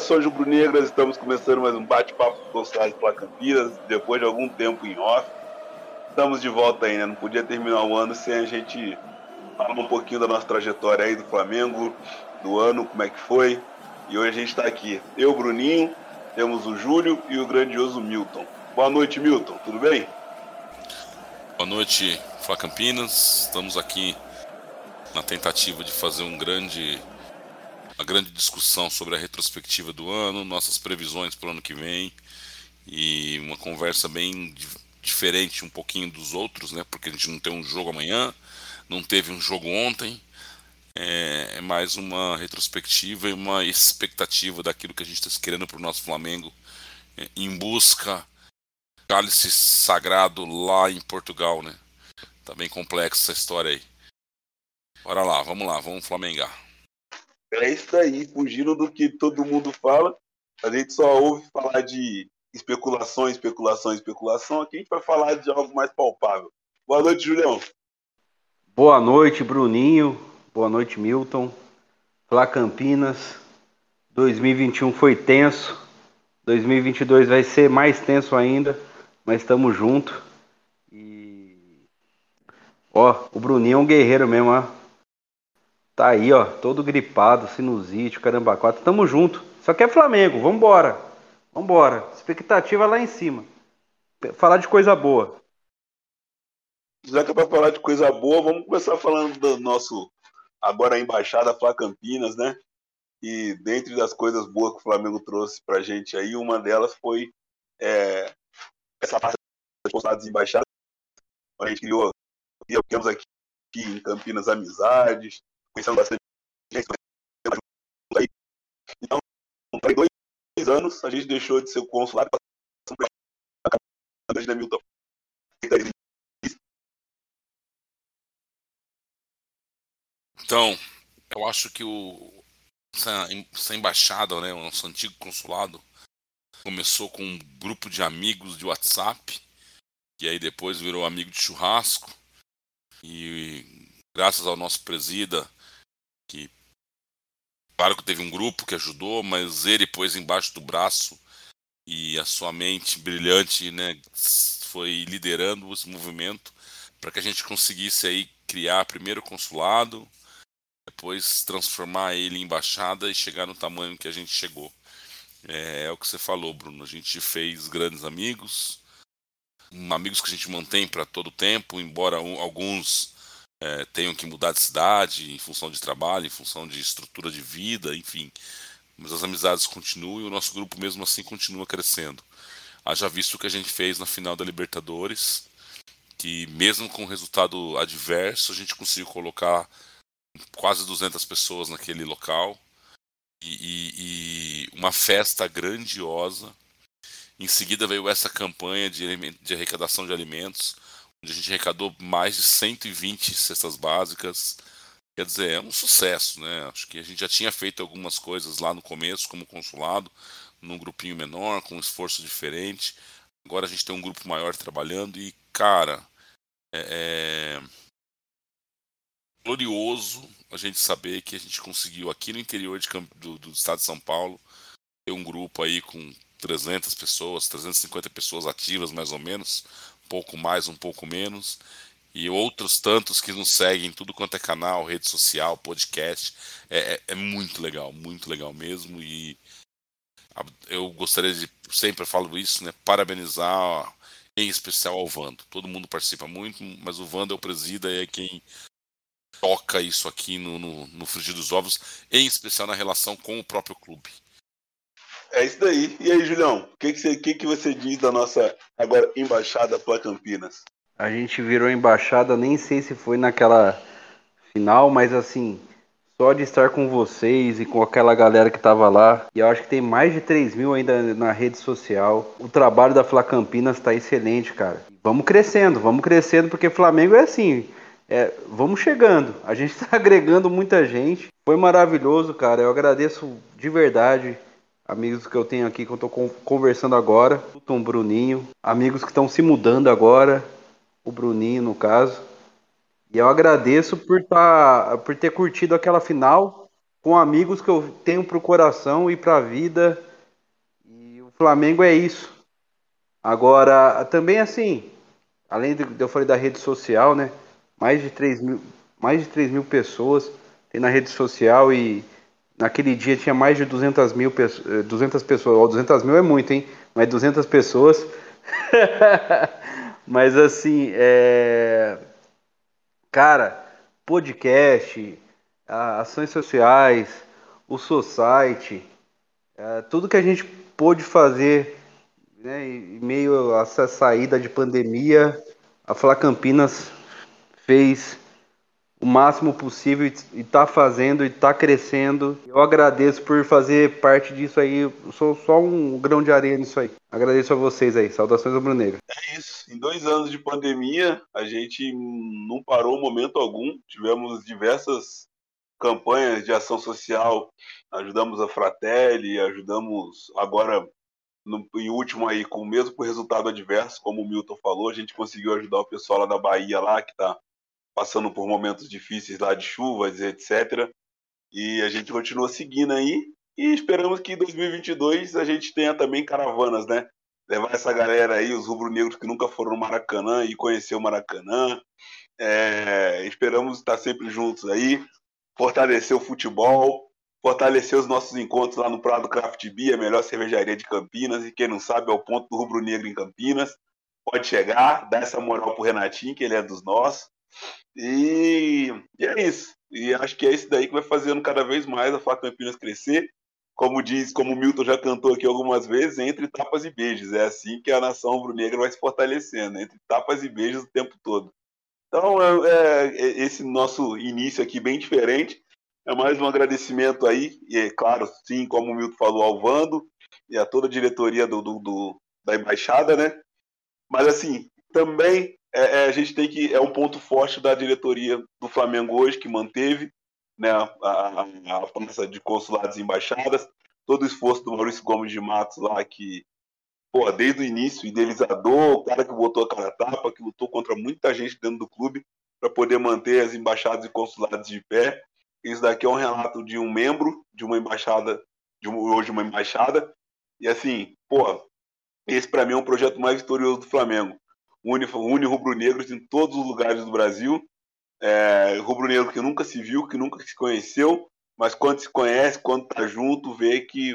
Saudações rubro-negras, estamos começando mais um bate-papo com os caras Fla Campinas, depois de algum tempo em off. Estamos de volta aí, né? Não podia terminar o ano sem a gente falar um pouquinho da nossa trajetória aí do Flamengo, do ano, como é que foi. E hoje a gente está aqui, eu, Bruninho, temos o Júlio e o grandioso Milton. Boa noite, Milton, tudo bem? Boa noite, Fla Campinas. Estamos aqui na tentativa de fazer uma grande discussão sobre a retrospectiva do ano, nossas previsões para o ano que vem e uma conversa bem diferente um pouquinho dos outros, né? Porque a gente não tem um jogo amanhã, não teve um jogo ontem. É mais uma retrospectiva e uma expectativa daquilo que a gente está querendo para o nosso Flamengo, em busca do cálice sagrado lá em Portugal, né? Tá bem complexa essa história aí. Bora lá, vamos flamengar. É isso aí, fugindo do que todo mundo fala, a gente só ouve falar de especulação. Aqui a gente vai falar de algo mais palpável. Boa noite, Julião. Boa noite, Bruninho. Boa noite, Milton. Fla Campinas. 2021 foi tenso. 2022 vai ser mais tenso ainda, mas estamos juntos. O Bruninho é um guerreiro mesmo, ó. Tá aí, ó, todo gripado, sinusite, caramba, quatro. Tamo junto. Só que é Flamengo, vambora. Expectativa lá em cima. Falar de coisa boa. Já que é para falar de coisa boa, vamos começar falando do nosso agora a embaixada Fla Campinas, né? E dentre das coisas boas que o Flamengo trouxe pra gente aí, uma delas foi essa parte de postadas embaixadas. A gente criamos aqui em Campinas amizades, conhecendo bastante gente. Então, para 2 anos, a gente deixou de ser o consulado para a da Milton. Então, eu acho que essa embaixada, né, o nosso antigo consulado, começou com um grupo de amigos de WhatsApp, que aí depois virou amigo de churrasco, e graças ao nosso presida, que claro que teve um grupo que ajudou, mas ele pôs embaixo do braço e a sua mente brilhante, né, foi liderando esse movimento para que a gente conseguisse aí criar primeiro o consulado, depois transformar ele em embaixada e chegar no tamanho que a gente chegou. É o que você falou, Bruno. A gente fez grandes amigos que a gente mantém para todo o tempo, embora alguns tenham que mudar de cidade em função de trabalho, em função de estrutura de vida, enfim. Mas as amizades continuam e o nosso grupo mesmo assim continua crescendo. Haja visto o que a gente fez na final da Libertadores, que mesmo com resultado adverso, a gente conseguiu colocar quase 200 pessoas naquele local e uma festa grandiosa. Em seguida veio essa campanha de arrecadação de alimentos, onde a gente arrecadou mais de 120 cestas básicas. Quer dizer, é um sucesso, né? Acho que a gente já tinha feito algumas coisas lá no começo, como consulado, num grupinho menor, com um esforço diferente. Agora a gente tem um grupo maior trabalhando e, cara, é glorioso a gente saber que a gente conseguiu aqui no interior do estado de São Paulo ter um grupo aí com 300 pessoas, 350 pessoas ativas mais ou menos, um pouco mais, um pouco menos, e outros tantos que nos seguem em tudo quanto é canal, rede social, podcast. É muito legal mesmo, e eu gostaria de, sempre falo isso, né, parabenizar em especial ao Vando. Todo mundo participa muito, mas o Vando é o presida e é quem toca isso aqui no frigir dos ovos, em especial na relação com o próprio clube. É isso daí. E aí, Julião, o que você diz da nossa agora embaixada Fla Campinas? A gente virou embaixada, nem sei se foi naquela final, mas assim, só de estar com vocês e com aquela galera que tava lá, e eu acho que tem mais de 3 mil ainda na rede social. O trabalho da Fla Campinas tá excelente, cara. Vamos crescendo, porque Flamengo é assim, vamos chegando. A gente tá agregando muita gente. Foi maravilhoso, cara. Eu agradeço de verdade. Amigos que eu tenho aqui, que eu tô conversando agora, o Tom Bruninho, amigos que estão se mudando agora, o Bruninho no caso. E eu agradeço por ter curtido aquela final com amigos que eu tenho pro coração e pra vida. E o Flamengo é isso. Agora, também assim, além de eu falei da rede social, né? Mais de 3 mil pessoas tem na rede social e naquele dia tinha mais de 200 pessoas. Ó, 200 mil é muito, hein? Mas 200 pessoas. Mas assim, cara, podcast, ações sociais, o Society, tudo que a gente pôde fazer, né, em meio a essa saída de pandemia, a Fla Campinas fez o máximo possível e está fazendo e está crescendo. Eu agradeço por fazer parte disso aí. Eu sou só um grão de areia nisso aí. Agradeço a vocês aí. Saudações rubro-negras. É isso. Em 2 anos de pandemia, a gente não parou momento algum. Tivemos diversas campanhas de ação social. Ajudamos a Fratelli, ajudamos agora, em último aí, com o mesmo resultado adverso, como o Milton falou, a gente conseguiu ajudar o pessoal lá da Bahia, lá, que está passando por momentos difíceis lá de chuvas, etc. E a gente continua seguindo aí e esperamos que em 2022 a gente tenha também caravanas, né? Levar essa galera aí, os rubro-negros que nunca foram no Maracanã e conhecer o Maracanã. Esperamos estar sempre juntos aí, fortalecer o futebol, fortalecer os nossos encontros lá no Prado Craft Beer, a melhor cervejaria de Campinas. E quem não sabe é o ponto do rubro-negro em Campinas. Pode chegar, dar essa moral pro Renatinho, que ele é dos nossos. E é isso. E acho que é isso daí que vai fazendo cada vez mais a Fla Campinas crescer. Como o Milton já cantou aqui algumas vezes, entre tapas e beijos. É assim que a nação rubro-negra vai se fortalecendo, entre tapas e beijos o tempo todo. Então, esse nosso início aqui bem diferente. É mais um agradecimento aí, e é claro, sim, como o Milton falou, ao Vando e a toda a diretoria da Embaixada, né? Mas, assim, também a gente tem que. É um ponto forte da diretoria do Flamengo hoje, que manteve, né, a força de consulados e embaixadas, todo o esforço do Maurício Gomes de Matos lá, que, pô, desde o início, idealizador, o cara que botou a cara a tapa, que lutou contra muita gente dentro do clube para poder manter as embaixadas e consulados de pé. Isso daqui é um relato de um membro de uma embaixada, hoje uma embaixada, e assim, pô, esse, para mim, é um projeto mais vitorioso do Flamengo. Une rubro-negros em todos os lugares do Brasil. Rubro-negro que nunca se viu, que nunca se conheceu, mas quando se conhece, quando tá junto, vê que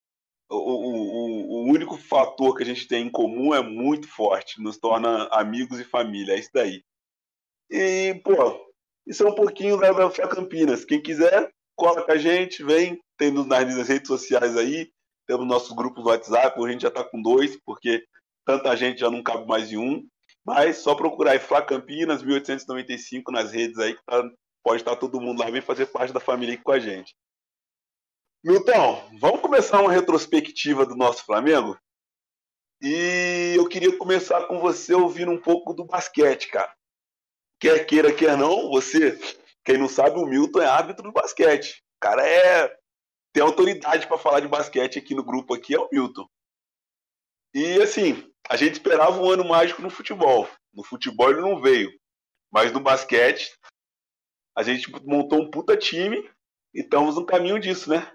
o único fator que a gente tem em comum é muito forte, nos torna amigos e família. É isso daí. E, pô, isso é um pouquinho da Fé Campinas. Quem quiser, cola com a gente, vem, tem nas redes sociais aí, temos nossos grupos do WhatsApp, a gente já está com 2, porque tanta gente já não cabe mais em um. Mas só procurar aí Flá Campinas 1895 nas redes aí, que pode estar todo mundo lá, vem fazer parte da família aqui com a gente. Milton, vamos começar uma retrospectiva do nosso Flamengo? E eu queria começar com você ouvindo um pouco do basquete, cara. Quer queira, quer não, você, quem não sabe, o Milton é árbitro do basquete. O cara tem autoridade para falar de basquete aqui no grupo, aqui é o Milton. E assim, a gente esperava um ano mágico no futebol. No futebol ele não veio, mas no basquete a gente montou um puta time e estamos no caminho disso, né?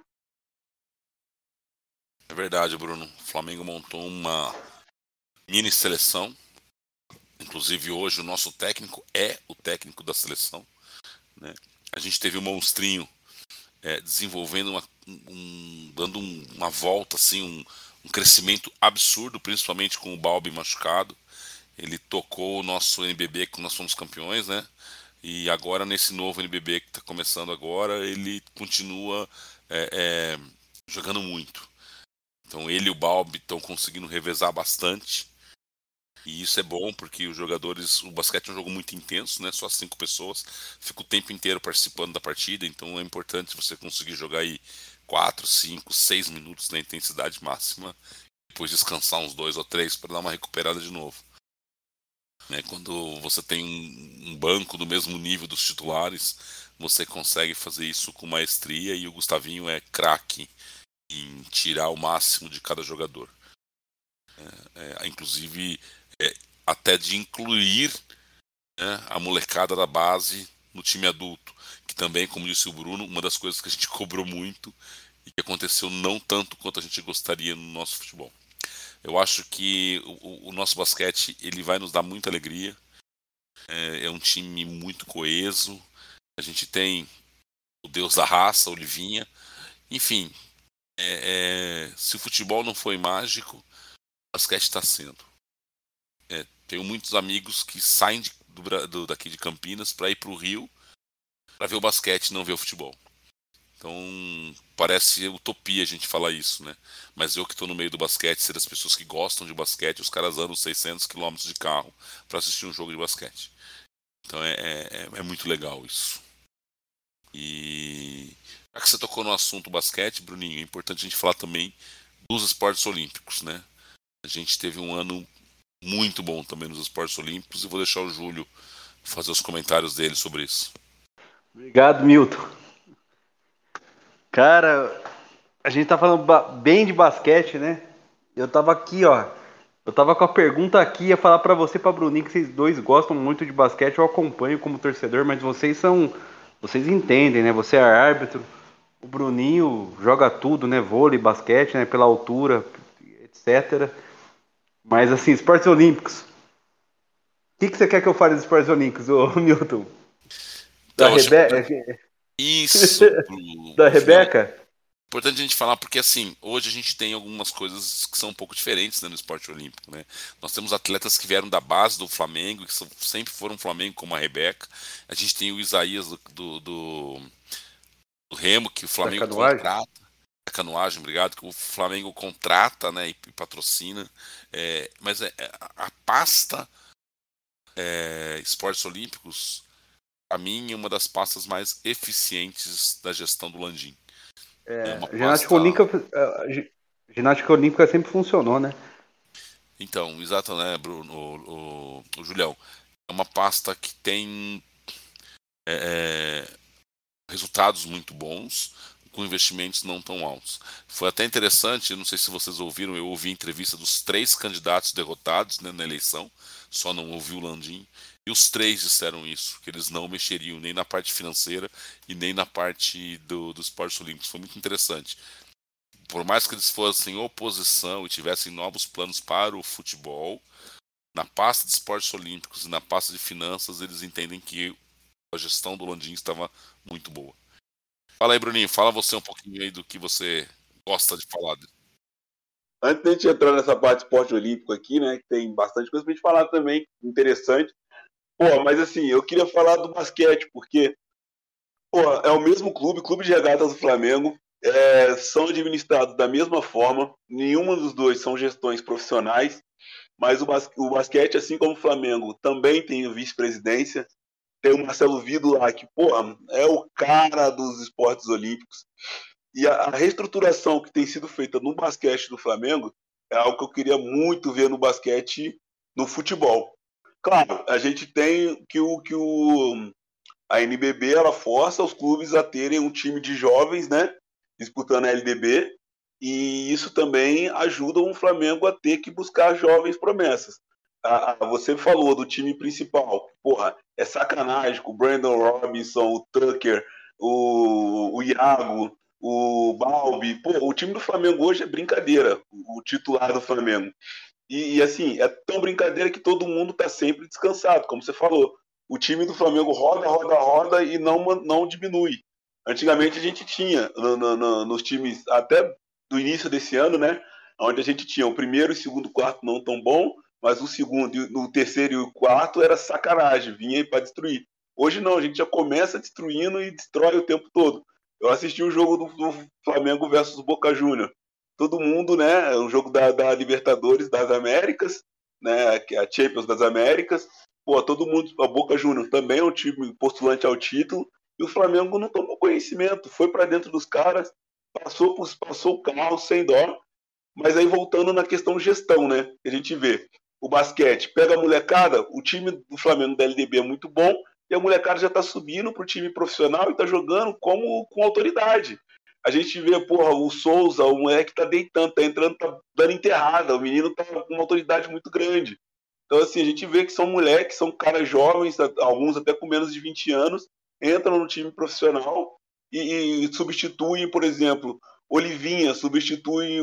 É verdade, Bruno. O Flamengo montou uma mini seleção. Inclusive hoje o nosso técnico é o técnico da seleção, né? A gente teve o Monstrinho desenvolvendo dando uma volta assim, um crescimento absurdo, principalmente com o Balbi machucado. Ele tocou o nosso NBB que nós fomos campeões, né? E agora nesse novo NBB que está começando agora, ele continua jogando muito. Então ele e o Balbi estão conseguindo revezar bastante. E isso é bom porque os jogadores, o basquete é um jogo muito intenso, né? Só 5 pessoas, fica o tempo inteiro participando da partida, então é importante você conseguir jogar aí 4, 5, 6 minutos na intensidade máxima, depois descansar uns 2 ou 3 para dar uma recuperada de novo. Né? Quando você tem um banco do mesmo nível dos titulares, você consegue fazer isso com maestria e o Gustavinho é craque em tirar o máximo de cada jogador. Inclusive até de incluir, né, a molecada da base no time adulto, que também, como disse o Bruno, uma das coisas que a gente cobrou muito e que aconteceu não tanto quanto a gente gostaria no nosso futebol. Eu acho que o nosso basquete ele vai nos dar muita alegria. É um time muito coeso. A gente tem o Deus da raça, o Livinha. Enfim, se o futebol não foi mágico, o basquete está sendo. Tenho muitos amigos que saem daqui de Campinas para ir para o Rio para ver o basquete e não ver o futebol. Então, parece utopia a gente falar isso, né? Mas eu que estou no meio do basquete, ser das pessoas que gostam de basquete, os caras andam 600 quilômetros de carro para assistir um jogo de basquete. Então, é muito legal isso. E já que você tocou no assunto basquete, Bruninho, é importante a gente falar também dos esportes olímpicos, né? A gente teve um ano muito bom também nos esportes olímpicos e vou deixar o Júlio fazer os comentários dele sobre isso. Obrigado, Milton. Cara, a gente tá falando bem de basquete, né? Eu tava aqui, ó. Eu tava com a pergunta aqui, ia falar pra você e pra Bruninho que vocês dois gostam muito de basquete, eu acompanho como torcedor, mas vocês entendem, né? Você é árbitro, o Bruninho joga tudo, né? Vôlei, basquete, né? Pela altura, etc. Mas assim, esportes olímpicos. O que você quer que eu fale dos esportes olímpicos, ô Milton? Da Então, Rebeca? isso, Da Julião. Rebeca? Importante a gente falar porque assim, hoje a gente tem algumas coisas que são um pouco diferentes, né, no esporte olímpico, né? Nós temos atletas que vieram da base do Flamengo, que sempre foram Flamengo, como a Rebeca. A gente tem o Isaías do Remo, que o Flamengo contrata. A canoagem, obrigado, que o Flamengo contrata, né, e patrocina. Mas a pasta esportes olímpicos, para mim, é uma das pastas mais eficientes da gestão do Landim. Ginástica olímpica sempre funcionou, né? Então, exato, né, Bruno, o Julião? É uma pasta que tem resultados muito bons, com investimentos não tão altos. Foi até interessante, não sei se vocês ouviram, eu ouvi a entrevista dos 3 candidatos derrotados, né, na eleição, só não ouvi o Landim, e os 3 disseram isso, que eles não mexeriam nem na parte financeira e nem na parte dos esportes olímpicos. Foi muito interessante. Por mais que eles fossem oposição e tivessem novos planos para o futebol, na pasta de esportes olímpicos e na pasta de finanças, eles entendem que a gestão do Landim estava muito boa. Fala aí, Bruninho, fala você um pouquinho aí do que você gosta de falar. Antes de a gente entrar nessa parte de esporte olímpico aqui, né, que tem bastante coisa pra gente falar também, interessante. Pô, mas assim, eu queria falar do basquete, porque pô, é o mesmo clube de regatas do Flamengo, são administrados da mesma forma, nenhuma dos dois são gestões profissionais, mas o basquete, assim como o Flamengo, também tem vice-presidência, tem o Marcelo Vido lá, que pô, é o cara dos esportes olímpicos, e a reestruturação que tem sido feita no basquete do Flamengo é algo que eu queria muito ver no basquete, no futebol. Claro, a gente tem a NBB ela força os clubes a terem um time de jovens, né, disputando a LDB, e isso também ajuda o Flamengo a ter que buscar jovens promessas. Você falou do time principal, porra, é sacanagem com o Brandon Robinson, o Tucker, o Iago, o Balbi. Pô, o time do Flamengo hoje é brincadeira, o titular do Flamengo. E assim, é tão brincadeira que todo mundo tá sempre descansado, como você falou. O time do Flamengo roda e não diminui. Antigamente a gente tinha nos times, até do início desse ano, né? Onde a gente tinha o primeiro e o segundo quarto não tão bom, mas o segundo, o terceiro e o quarto era sacanagem, vinha para destruir. Hoje não, a gente já começa destruindo e destrói o tempo todo. Eu assisti o jogo do Flamengo versus Boca Juniors. Todo mundo, né? O jogo da Libertadores das Américas, né? Que é a Champions das Américas. Pô, todo mundo, a Boca Juniors também é um time postulante ao título, e o Flamengo não tomou conhecimento, foi para dentro dos caras, passou o carro sem dó. Mas aí voltando na questão de gestão, né? Que a gente vê o basquete, pega a molecada, o time do Flamengo da LDB é muito bom, e a molecada já está subindo para o time profissional e está jogando com autoridade. A gente vê, porra, o Souza, o moleque tá deitando, tá entrando, tá dando enterrada, o menino tá com uma autoridade muito grande. Então, assim, a gente vê que são moleques, são caras jovens, alguns até com menos de 20 anos, entram no time profissional e substituem, por exemplo, Olivinha, substituem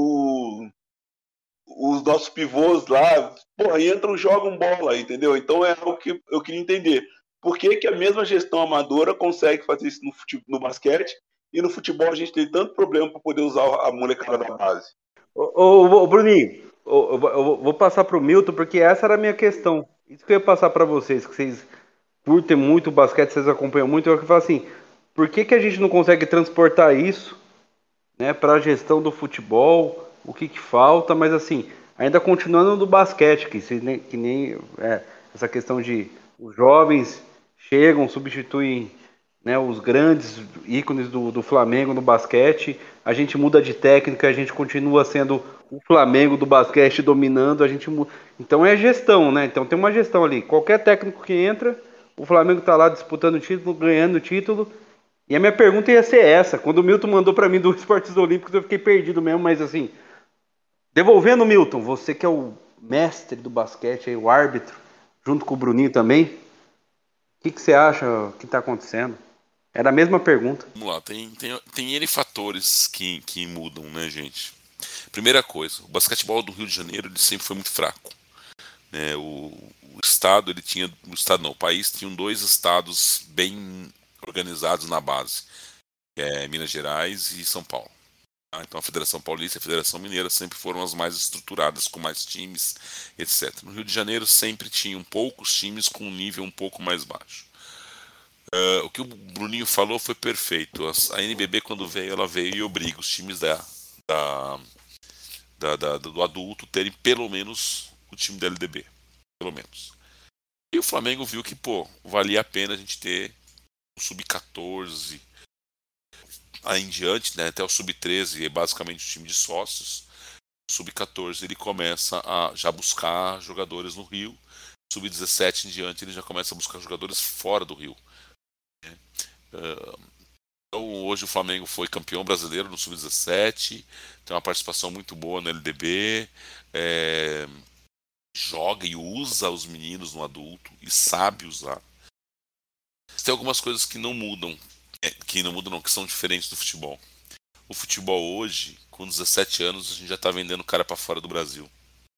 os nossos pivôs lá, pô, entram, jogam bola, entendeu? Então é algo que eu queria entender. Por que, que a mesma gestão amadora consegue fazer isso no basquete e no futebol a gente tem tanto problema para poder usar a molecada da base? Ô, Bruninho, eu vou passar pro Milton, porque essa era a minha questão. Isso que eu ia passar para vocês, que vocês curtem muito o basquete, vocês acompanham muito, eu falo assim, por que, que a gente não consegue transportar isso, né, para a gestão do futebol, o que, que falta, mas assim, ainda continuando no basquete, que nem essa questão de os jovens chegam, substituem, né, os grandes ícones do Flamengo no basquete, a gente muda de técnica, a gente continua sendo o Flamengo do basquete dominando, a gente muda. Então é gestão, né? Então tem uma gestão ali. Qualquer técnico que entra, o Flamengo está lá disputando o título, ganhando o título. E a minha pergunta ia ser essa. Quando o Milton mandou para mim do Esportes Olímpicos, eu fiquei perdido mesmo, mas assim, devolvendo o Milton, você que é o mestre do basquete, aí, o árbitro, junto com o Bruninho também, o que, que você acha que está acontecendo? Era a mesma pergunta. Vamos lá, tem N fatores que mudam, né, gente? Primeira coisa, o basquetebol do Rio de Janeiro ele sempre foi muito fraco. Né? O estado, ele tinha. O estado não, o país tinha dois estados bem organizados na base, que é Minas Gerais e São Paulo. Tá? Então a Federação Paulista e a Federação Mineira sempre foram as mais estruturadas, com mais times, etc. No Rio de Janeiro sempre tinham poucos times com um nível um pouco mais baixo. O que o Bruninho falou foi perfeito. A NBB, quando veio, ela veio e obriga os times do adulto terem pelo menos o time da LDB. Pelo menos. E o Flamengo viu que, pô, valia a pena a gente ter o Sub-14 aí em diante, né? Até o Sub-13 é basicamente o time de sócios. O Sub-14 ele começa a já buscar jogadores no Rio. Sub-17 em diante ele já começa a buscar jogadores fora do Rio. Então hoje o Flamengo foi campeão brasileiro no Sub-17, tem uma participação muito boa no LDB, joga e usa os meninos no adulto e sabe usar. Tem algumas coisas que não mudam, que são diferentes do futebol. O futebol hoje, com 17 anos, a gente já está vendendo cara para fora do Brasil.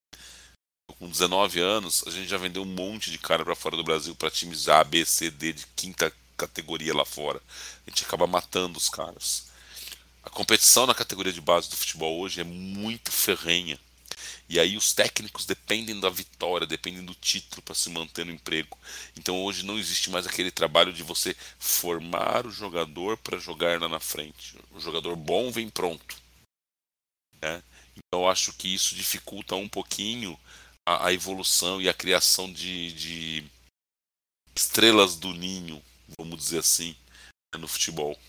Com 19 anos, a gente já vendeu um monte de cara para fora do Brasil para times A, B, C, D de quinta categoria lá fora. A gente acaba matando os caras. A competição na categoria de base do futebol hoje é muito ferrenha. E aí os técnicos dependem da vitória, dependem do título para se manter no emprego. Então hoje não existe mais aquele trabalho de você formar o jogador para jogar lá na frente. O jogador bom vem pronto. Né? Então eu acho que isso dificulta um pouquinho a evolução e a criação de estrelas do ninho, vamos dizer assim, no futebol.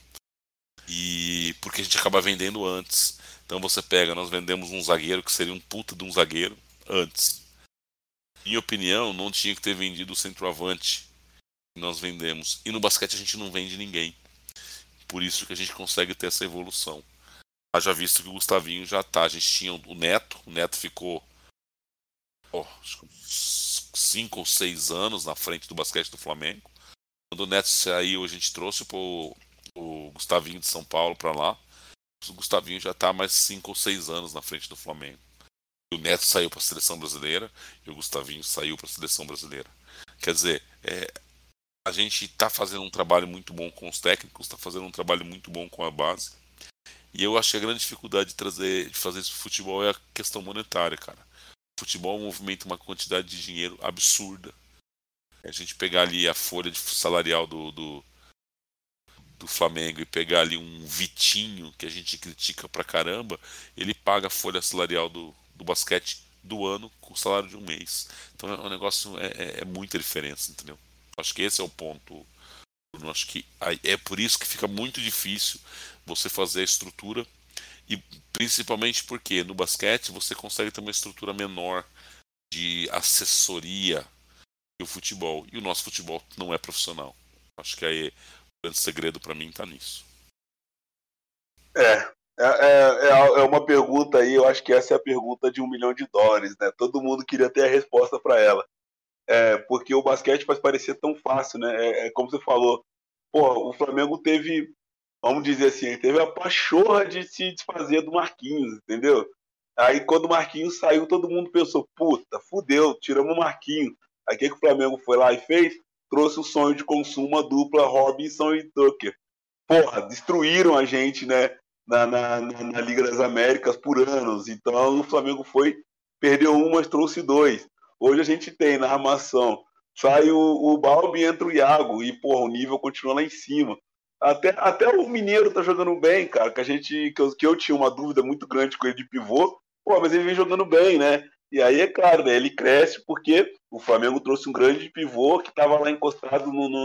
E porque a gente acaba vendendo antes. Então você pega, nós vendemos um zagueiro que seria um puta de um zagueiro antes. Minha opinião, não tinha que ter vendido o centroavante que nós vendemos. E no basquete a gente não vende ninguém. Por isso que a gente consegue ter essa evolução. Já visto que o Gustavinho já tá. A gente tinha o Neto ficou acho que 5 ou 6 anos na frente do basquete do Flamengo. Quando o Neto saiu, a gente trouxe o Gustavinho de São Paulo para lá. O Gustavinho já está há mais 5 ou 6 anos na frente do Flamengo. O Neto saiu para a seleção brasileira e o Gustavinho saiu para a seleção brasileira. Quer dizer, a gente está fazendo um trabalho muito bom com os técnicos, está fazendo um trabalho muito bom com a base. E eu acho que a grande dificuldade de fazer isso no futebol é a questão monetária, cara. O futebol movimenta uma quantidade de dinheiro absurda. A gente pegar ali a folha salarial do Flamengo e pegar ali um Vitinho, que a gente critica pra caramba, ele paga a folha salarial do basquete do ano com o salário de um mês. Então é um negócio, é muita diferença, entendeu? Acho que esse é o ponto. Eu acho que é por isso que fica muito difícil você fazer a estrutura, e principalmente porque no basquete você consegue ter uma estrutura menor de assessoria que o futebol, e o nosso futebol não é profissional. Acho que aí o grande segredo para mim está nisso. É uma pergunta aí, eu acho que essa é a pergunta de $1 milhão, né? Todo mundo queria ter a resposta para ela. Porque o basquete faz parecer tão fácil, né? Como você falou, Pô, o Flamengo teve, vamos dizer assim, ele teve a pachorra de se desfazer do Marquinhos, entendeu? Aí quando o Marquinhos saiu, todo mundo pensou, puta, fudeu, tiramos o Marquinhos. Aí o que o Flamengo foi lá e fez? Trouxe o sonho de consumo, a dupla Robinson e Tucker. Porra, destruíram a gente, né, na Liga das Américas por anos. Então o Flamengo foi, perdeu um, mas trouxe dois. Hoje a gente tem na armação, sai o Balbi e entra o Iago, e porra, o nível continua lá em cima. Até o Mineiro tá jogando bem, cara, que eu tinha uma dúvida muito grande com ele de pivô, pô, mas ele vem jogando bem, né? E aí, é claro, né, ele cresce porque o Flamengo trouxe um grande pivô que estava lá encostado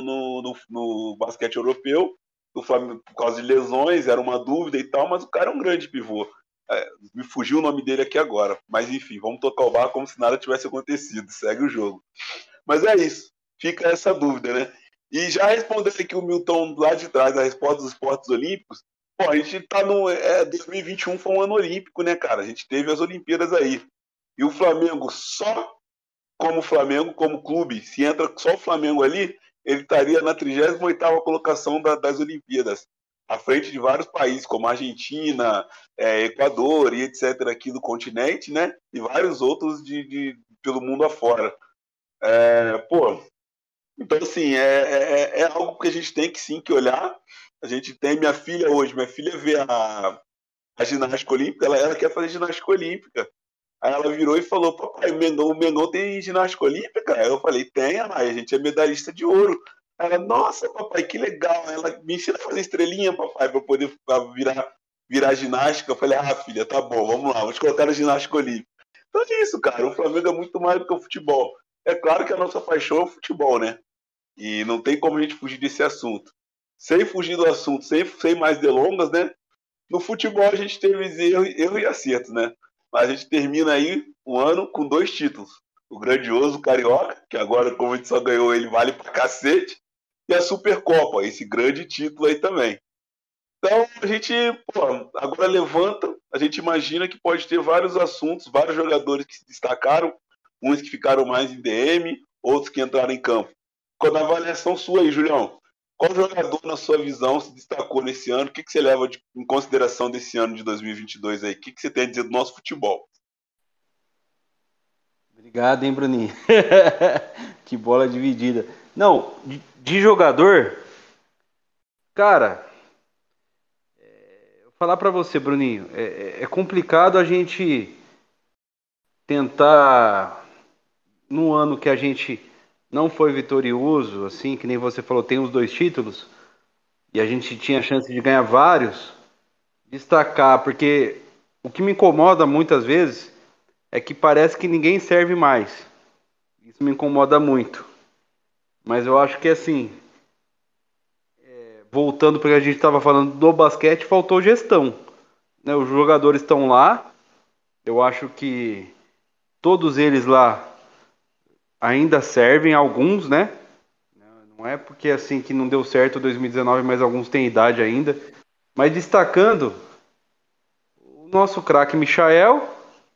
no basquete europeu, do Flamengo por causa de lesões, era uma dúvida e tal, mas o cara é um grande pivô. Me fugiu o nome dele aqui agora, mas enfim, vamos tocar o barco como se nada tivesse acontecido, segue o jogo. Mas é isso, fica essa dúvida, né? E já respondendo aqui o Milton lá de trás, a resposta dos esportes olímpicos, pô, a gente tá no. 2021 foi um ano olímpico, né, cara? A gente teve as Olimpíadas aí. E o Flamengo, só como Flamengo, como clube, se entra só o Flamengo ali, ele estaria na 38ª colocação das Olimpíadas, à frente de vários países, como Argentina, Equador e etc. aqui do continente, né? E vários outros pelo mundo afora. Pô, então assim, é algo que a gente tem que sim que olhar. A gente tem minha filha hoje, minha filha vê a ginástica olímpica, ela quer fazer ginástica olímpica. Aí ela virou e falou, papai, o Mengão tem ginástica olímpica? Aí eu falei, tem, a gente é medalhista de ouro. Ela, nossa, papai, que legal. Ela me ensina a fazer estrelinha, papai, para poder virar ginástica. Eu falei, filha, tá bom, vamos lá, vamos colocar na ginástica olímpica. Então é isso, cara, o Flamengo é muito mais do que o futebol. É claro que a nossa paixão é o futebol, né? E não tem como a gente fugir desse assunto. Sem fugir do assunto, sem mais delongas, né? No futebol a gente teve erro e acerto, né? Mas a gente termina aí um ano com 2 títulos. O grandioso Carioca, que agora, como a gente só ganhou ele, vale pra cacete. E a Supercopa, esse grande título aí também. Então a gente, agora levanta, a gente imagina que pode ter vários assuntos, vários jogadores que se destacaram, uns que ficaram mais em DM, outros que entraram em campo. Quando a avaliação sua aí, Julião, qual jogador, na sua visão, se destacou nesse ano? O que você leva em consideração desse ano de 2022 aí? O que você tem a dizer do nosso futebol? Obrigado, hein, Bruninho? Que bola dividida. Não, de jogador, cara, vou falar pra você, Bruninho, é complicado a gente tentar, no ano que a gente não foi vitorioso, assim, que nem você falou, tem os 2 títulos, e a gente tinha chance de ganhar vários, destacar, porque o que me incomoda muitas vezes é que parece que ninguém serve mais. Isso me incomoda muito. Mas eu acho que assim, voltando para o que a gente estava falando do basquete, faltou gestão, né? Os jogadores estão lá, eu acho que todos eles lá ainda servem, alguns, né? Não é porque assim que não deu certo 2019, mas alguns têm idade ainda. Mas destacando o nosso craque Michael,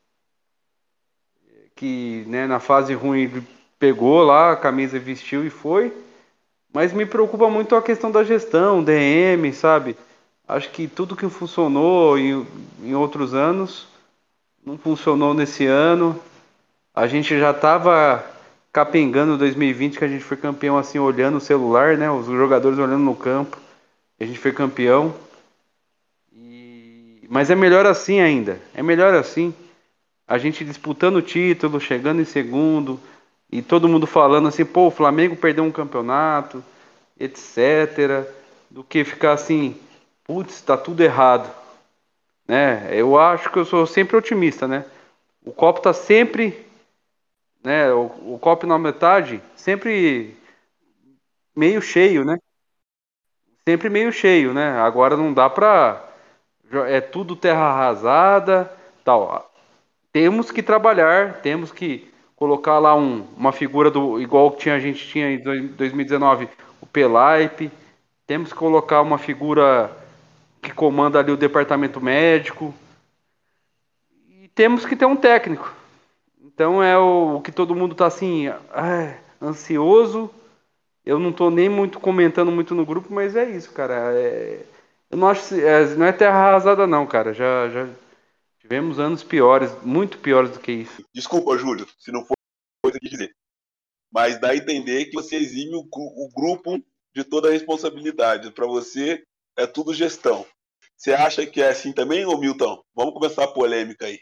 que, né, na fase ruim ele pegou lá a camisa, vestiu e foi. Mas me preocupa muito a questão da gestão, DM, sabe? Acho que tudo que funcionou em outros anos não funcionou nesse ano. A gente já estava capengando 2020, que a gente foi campeão assim, olhando o celular, né? Os jogadores olhando no campo. A gente foi campeão. Mas é melhor assim ainda. É melhor assim. A gente disputando o título, chegando em segundo, e todo mundo falando assim, pô, o Flamengo perdeu um campeonato, etc. Do que ficar assim, putz, tá tudo errado, né? Eu acho que eu sou sempre otimista, né? O copo tá sempre, né? O copo na metade, sempre meio cheio, né? Sempre meio cheio, né? Agora não dá pra. É tudo terra arrasada, tal. Temos que trabalhar, temos que colocar lá uma figura do igual que a gente tinha em 2019, o Pelaipe. Temos que colocar uma figura que comanda ali o departamento médico. E temos que ter um técnico. Então é o que todo mundo está assim, ansioso. Eu não tô nem muito comentando muito no grupo, mas é isso, cara. Eu não acho, não é terra arrasada não, cara. Já tivemos anos piores, muito piores do que isso. Desculpa, Júlio, se não for coisa de dizer. Mas dá a entender que você exime o grupo de toda a responsabilidade. Para você, é tudo gestão. Você acha que é assim também, ô Milton? Vamos começar a polêmica aí.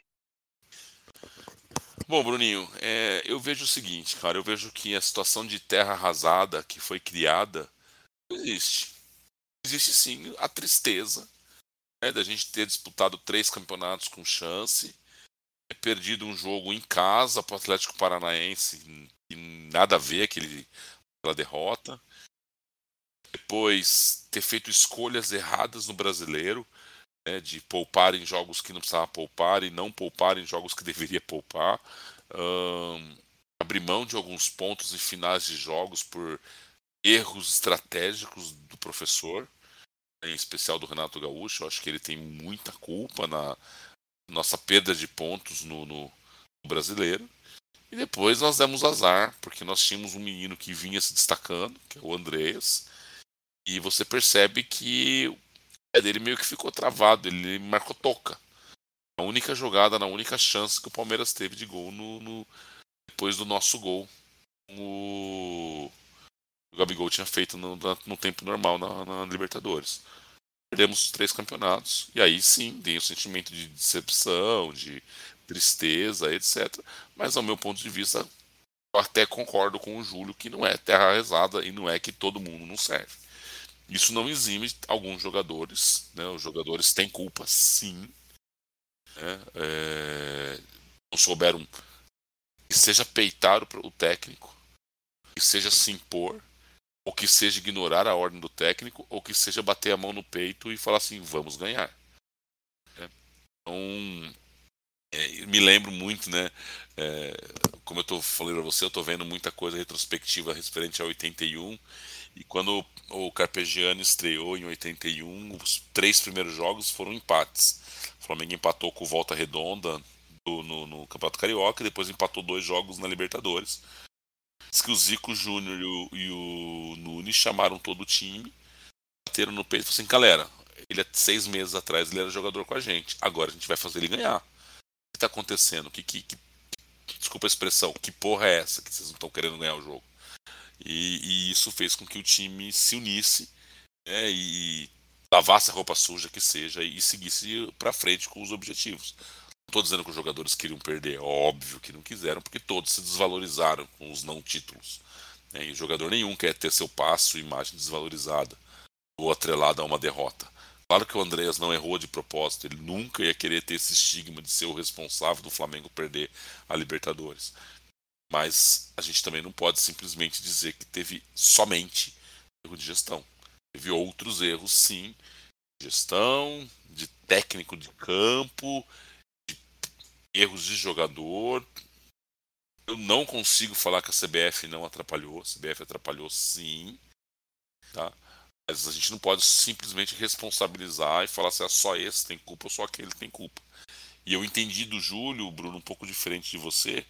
Bom, Bruninho, eu vejo o seguinte, cara, eu vejo que a situação de terra arrasada que foi criada não existe. Existe sim a tristeza, né, da gente ter disputado 3 campeonatos com chance, ter perdido um jogo em casa para o Atlético Paranaense e nada a ver aquela derrota. Depois ter feito escolhas erradas no Brasileiro, né, de poupar em jogos que não precisava poupar e não poupar em jogos que deveria poupar. Abrir mão de alguns pontos em finais de jogos por erros estratégicos do professor, em especial do Renato Gaúcho. Eu acho que ele tem muita culpa na nossa perda de pontos no brasileiro. E depois nós demos azar, porque nós tínhamos um menino que vinha se destacando, que é o Andreas, e você percebe que o pé dele meio que ficou travado, ele marcou toca. A única jogada, na única chance que o Palmeiras teve de gol depois do nosso gol. O Gabigol tinha feito no tempo normal na Libertadores. Perdemos os 3 campeonatos. E aí sim, tem o sentimento de decepção, de tristeza, etc. Mas, ao meu ponto de vista, eu até concordo com o Júlio que não é terra arrasada e não é que todo mundo não serve. Isso não exime alguns jogadores, né? Os jogadores têm culpa, sim. Né? Não souberam que seja peitar o técnico, que seja se impor, ou que seja ignorar a ordem do técnico, ou que seja bater a mão no peito e falar assim, vamos ganhar. Então, me lembro muito, né? Como eu tô falando pra você, eu tô vendo muita coisa retrospectiva referente a 81. E quando o Carpegiani estreou em 81, os 3 primeiros jogos foram empates. O Flamengo empatou com o Volta Redonda no Campeonato Carioca e depois empatou 2 jogos na Libertadores. Diz que o Zico Júnior e o Nunes chamaram todo o time, bateram no peito e falaram assim, galera, ele há 6 meses atrás ele era jogador com a gente, agora a gente vai fazer ele ganhar. O que tá acontecendo? Desculpa a expressão, que porra é essa que vocês não estão querendo ganhar o jogo? E isso fez com que o time se unisse, né, e lavasse a roupa suja que seja e seguisse para frente com os objetivos. Não estou dizendo que os jogadores queriam perder, óbvio que não quiseram, porque todos se desvalorizaram com os não títulos. Né, e jogador nenhum quer ter seu passo e imagem desvalorizada ou atrelada a uma derrota. Claro que o Andreas não errou de propósito, ele nunca ia querer ter esse estigma de ser o responsável do Flamengo perder a Libertadores. Mas a gente também não pode simplesmente dizer que teve somente erro de gestão. Teve outros erros, sim, de gestão, de técnico de campo, de erros de jogador. Eu não consigo falar que a CBF não atrapalhou. A CBF atrapalhou, sim, tá? Mas a gente não pode simplesmente responsabilizar e falar se é só esse tem culpa ou só aquele tem culpa. E eu entendi do Júlio, Bruno, um pouco diferente de você,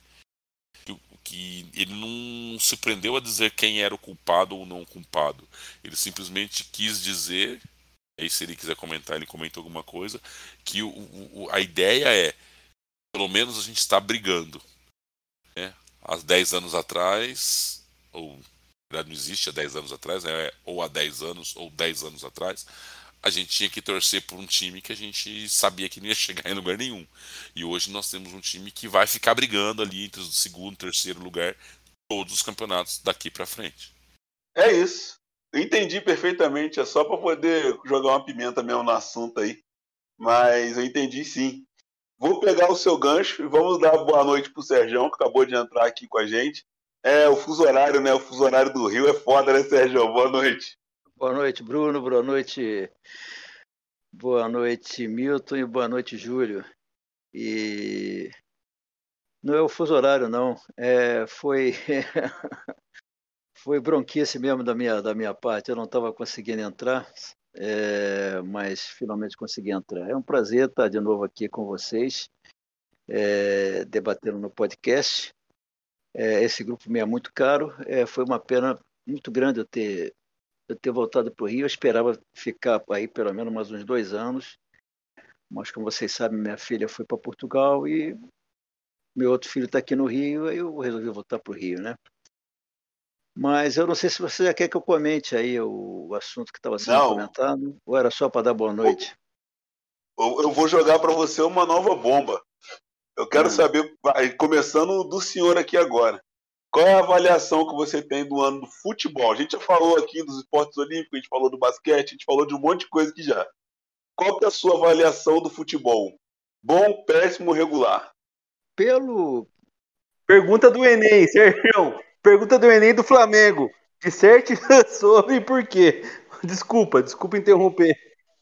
que ele não se prendeu a dizer quem era o culpado ou não o culpado. Ele simplesmente quis dizer, aí se ele quiser comentar, ele comenta alguma coisa, que a ideia é, pelo menos a gente está brigando. Né? Há 10 anos atrás, ou na verdade não existe há 10 anos atrás, né? Ou há 10 anos, ou 10 anos atrás, a gente tinha que torcer por um time que a gente sabia que não ia chegar em lugar nenhum. E hoje nós temos um time que vai ficar brigando ali entre o segundo e terceiro lugar todos os campeonatos daqui para frente. É isso. Eu entendi perfeitamente. É só para poder jogar uma pimenta mesmo no assunto aí. Mas eu entendi sim. Vou pegar o seu gancho e vamos dar boa noite pro Serjão, que acabou de entrar aqui com a gente. O fuso horário, né? O fuso horário do Rio é foda, né, Serjão? Boa noite. Boa noite, Bruno. Boa noite, Milton, e boa noite, Júlio. E não é o fuso horário, não. Foi bronquice mesmo da minha parte. Eu não estava conseguindo entrar, mas finalmente consegui entrar. É um prazer estar de novo aqui com vocês, debatendo no podcast. Esse grupo me é muito caro. Foi uma pena muito grande eu ter voltado para o Rio. Eu esperava ficar aí pelo menos mais uns 2 anos, mas como vocês sabem, minha filha foi para Portugal e meu outro filho está aqui no Rio, aí eu resolvi voltar para o Rio, né? Mas eu não sei se você já quer que eu comente aí o assunto que estava sendo Não, comentado, ou era só para dar boa eu, noite? eu vou jogar para você uma nova bomba. Eu quero Ah, saber, começando do senhor aqui agora, qual é a avaliação que você tem do ano do futebol? A gente já falou aqui dos esportes olímpicos, a gente falou do basquete, a gente falou de um monte de coisa aqui já. Qual que é a sua avaliação do futebol? Bom, péssimo, regular? pelo. Pergunta do Enem, Sérgio. Pergunta do Enem do Flamengo. Disserte sobre por quê. Desculpa interromper.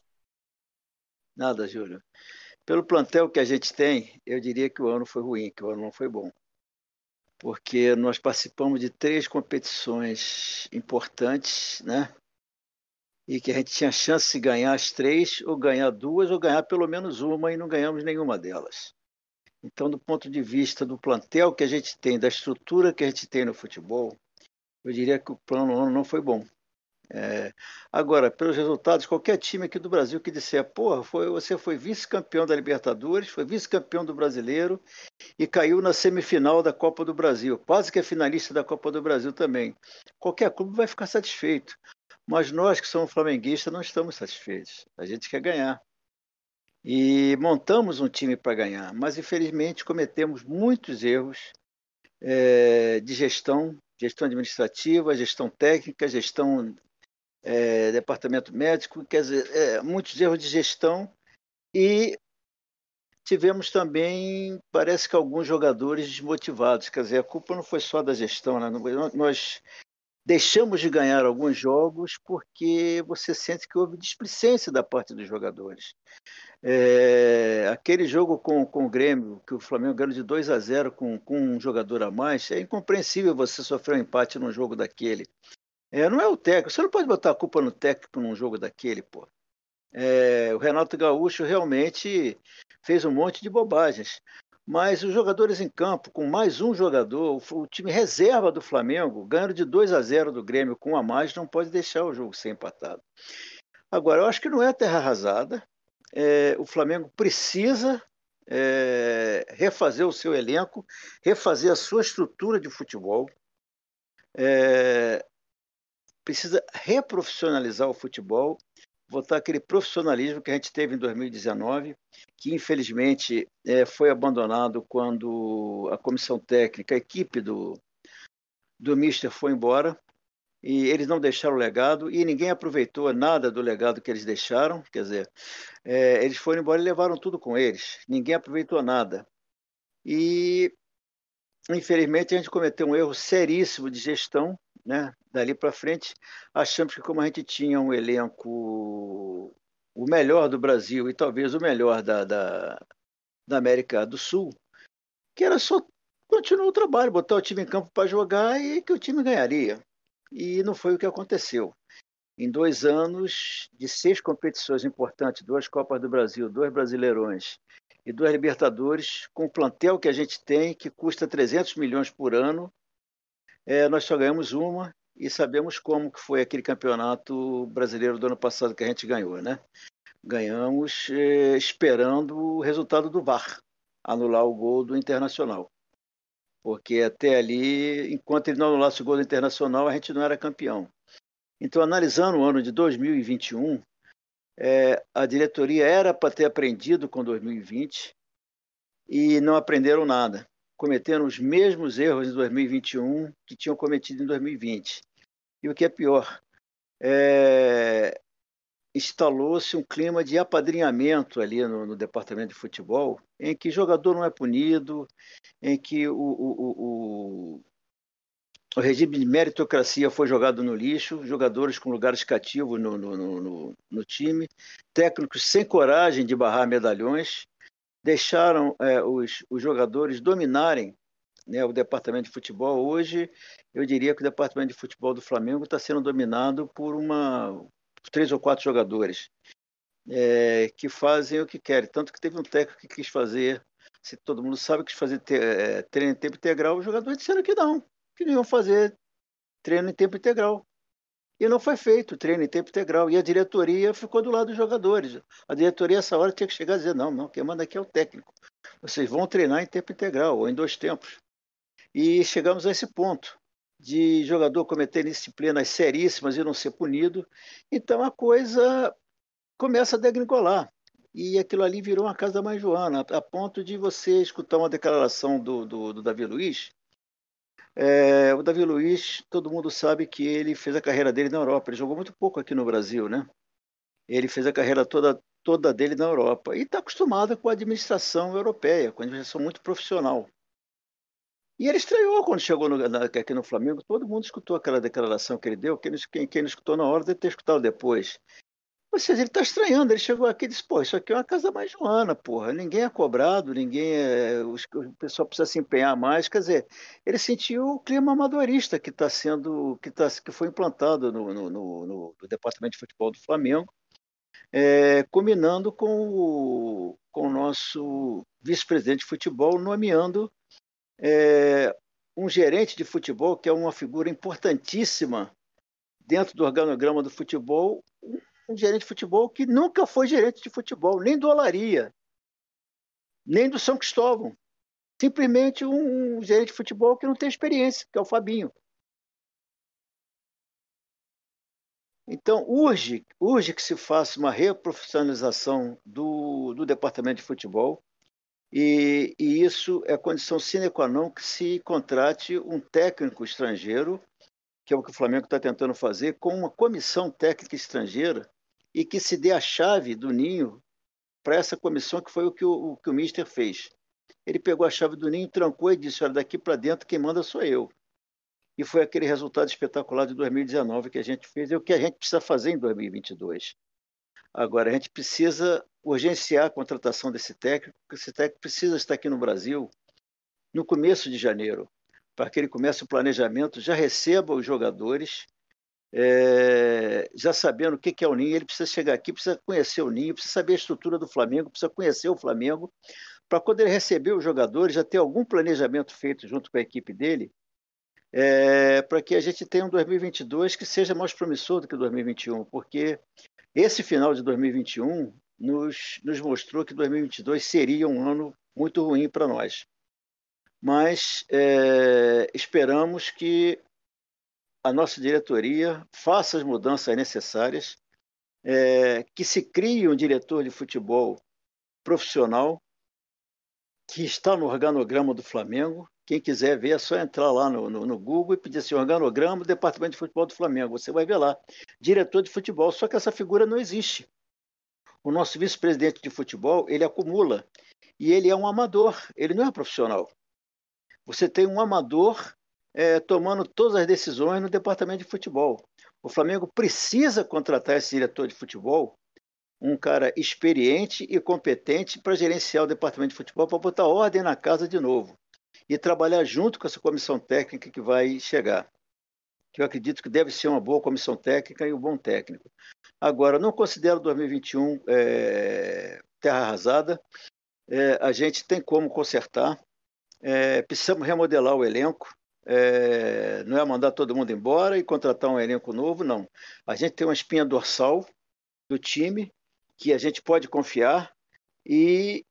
Nada, Júlio. Pelo plantel que a gente tem, eu diria que o ano foi ruim, que o ano não foi bom. Porque nós participamos de 3 competições importantes, né? E que a gente tinha chance de ganhar as 3, ou ganhar 2, ou ganhar pelo menos uma, e não ganhamos nenhuma delas. Então, do ponto de vista do plantel que a gente tem, da estrutura que a gente tem no futebol, eu diria que o plano ano não foi bom. Agora, pelos resultados, qualquer time aqui do Brasil que disser, porra, você foi vice-campeão da Libertadores, foi vice-campeão do Brasileiro e caiu na semifinal da Copa do Brasil, quase que é finalista da Copa do Brasil também. Qualquer clube vai ficar satisfeito. Mas nós que somos flamenguistas não estamos satisfeitos. A gente quer ganhar. E montamos um time para ganhar, mas infelizmente cometemos muitos erros de gestão administrativa, gestão técnica, gestão departamento médico, quer dizer, muitos erros de gestão e tivemos também, parece que alguns jogadores desmotivados, quer dizer, a culpa não foi só da gestão, né? Nós deixamos de ganhar alguns jogos porque você sente que houve displicência da parte dos jogadores. Aquele jogo com o Grêmio, que o Flamengo ganhou de 2-0 com um jogador a mais, é incompreensível você sofrer um empate num jogo daquele. Não é o técnico, você não pode botar a culpa no técnico num jogo daquele, pô. O Renato Gaúcho realmente fez um monte de bobagens. Mas os jogadores em campo, com mais um jogador, o time reserva do Flamengo, ganhando de 2-0 do Grêmio com um a mais, não pode deixar o jogo ser empatado. Agora, eu acho que não é terra arrasada. O Flamengo precisa refazer o seu elenco, refazer a sua estrutura de futebol, precisa reprofissionalizar o futebol, voltar aquele profissionalismo que a gente teve em 2019, que infelizmente foi abandonado quando a comissão técnica, a equipe do Mister foi embora, e eles não deixaram o legado, e ninguém aproveitou nada do legado que eles deixaram, quer dizer, eles foram embora e levaram tudo com eles, ninguém aproveitou nada. E, infelizmente, a gente cometeu um erro seríssimo de gestão, né? Dali para frente, achamos que como a gente tinha um elenco o melhor do Brasil e talvez o melhor da América do Sul, que era só continuar o trabalho, botar o time em campo para jogar e que o time ganharia. E não foi o que aconteceu. Em 2 anos, de 6 competições importantes, 2 Copas do Brasil, 2 Brasileirões e 2 Libertadores, com o plantel que a gente tem, que custa 300 milhões por ano, nós só ganhamos uma e sabemos como que foi aquele campeonato brasileiro do ano passado que a gente ganhou, né? Ganhamos esperando o resultado do VAR, anular o gol do Internacional. Porque até ali, enquanto ele não anulasse o gol do Internacional, a gente não era campeão. Então, analisando o ano de 2021, a diretoria era para ter aprendido com 2020 e não aprenderam nada. Cometeram os mesmos erros em 2021 que tinham cometido em 2020. E o que é pior, instalou-se um clima de apadrinhamento ali no departamento de futebol, em que jogador não é punido, em que o regime de meritocracia foi jogado no lixo, jogadores com lugares cativos no time, técnicos sem coragem de barrar medalhões, deixaram os jogadores dominarem, né, o departamento de futebol. Hoje, eu diria que o departamento de futebol do Flamengo está sendo dominado por 3 ou 4 jogadores que fazem o que querem. Tanto que teve um técnico que quis fazer, se todo mundo sabe, quis fazer treino em tempo integral, os jogadores disseram que não iam fazer treino em tempo integral. E não foi feito treino em tempo integral. E a diretoria ficou do lado dos jogadores. A diretoria, essa hora, tinha que chegar e dizer: não, quem manda aqui é o técnico. Vocês vão treinar em tempo integral, ou em 2 tempos. E chegamos a esse ponto de jogador cometer disciplinas seríssimas e não ser punido. Então a coisa começa a degringolar. E aquilo ali virou uma casa da mãe Joana, a ponto de você escutar uma declaração do Davi Luiz. O Davi Luiz, todo mundo sabe que ele fez a carreira dele na Europa. Ele jogou muito pouco aqui no Brasil, né? Ele fez a carreira toda dele na Europa. E está acostumado com a administração europeia, com a administração muito profissional. E ele estreou quando chegou aqui no Flamengo. Todo mundo escutou aquela declaração que ele deu. Quem não escutou na hora deve ter escutado depois. Ou seja, ele está estranhando. Ele chegou aqui e disse: pô, isso aqui é uma casa mais Joana, porra. Ninguém é cobrado, o pessoal precisa se empenhar mais. Quer dizer, ele sentiu o clima amadorista que que foi implantado no Departamento de Futebol do Flamengo, combinando com o nosso vice-presidente de futebol, nomeando um gerente de futebol, que é uma figura importantíssima dentro do organograma do futebol, um gerente de futebol que nunca foi gerente de futebol, nem do Olaria, nem do São Cristóvão. Simplesmente um gerente de futebol que não tem experiência, que é o Fabinho. Então, urge que se faça uma reprofissionalização do departamento de futebol, e isso é condição sine qua non que se contrate um técnico estrangeiro, que é o que o Flamengo está tentando fazer, com uma comissão técnica estrangeira, e que se dê a chave do ninho para essa comissão, que foi o que o Mister fez. Ele pegou a chave do ninho, trancou e disse: olha, daqui para dentro quem manda sou eu. E foi aquele resultado espetacular de 2019 que a gente fez, e o que a gente precisa fazer em 2022. Agora, a gente precisa urgenciar a contratação desse técnico, porque esse técnico precisa estar aqui no Brasil no começo de janeiro, para que ele comece o planejamento, já receba os jogadores, já sabendo o que é o Ninho. Ele precisa chegar aqui, precisa conhecer o Ninho, precisa saber a estrutura do Flamengo, precisa conhecer o Flamengo, para quando ele receber os jogadores, já ter algum planejamento feito junto com a equipe dele, para que a gente tenha um 2022 que seja mais promissor do que 2021, porque esse final de 2021 nos mostrou que 2022 seria um ano muito ruim para nós. Mas esperamos que a nossa diretoria faça as mudanças necessárias, que se crie um diretor de futebol profissional que está no organograma do Flamengo. Quem quiser ver, é só entrar lá no Google e pedir assim: organograma do Departamento de Futebol do Flamengo. Você vai ver lá, diretor de futebol, só que essa figura não existe. O nosso vice-presidente de futebol, ele acumula, e ele é um amador, ele não é profissional. Você tem um amador tomando todas as decisões no departamento de futebol. O Flamengo precisa contratar esse diretor de futebol, um cara experiente e competente para gerenciar o departamento de futebol, para botar ordem na casa de novo e trabalhar junto com essa comissão técnica que vai chegar, que eu acredito que deve ser uma boa comissão técnica e um bom técnico. Agora, não considero 2021 terra arrasada. A gente tem como consertar. Precisamos remodelar o elenco. Não é mandar todo mundo embora e contratar um elenco novo, não. A gente tem uma espinha dorsal do time que a gente pode confiar e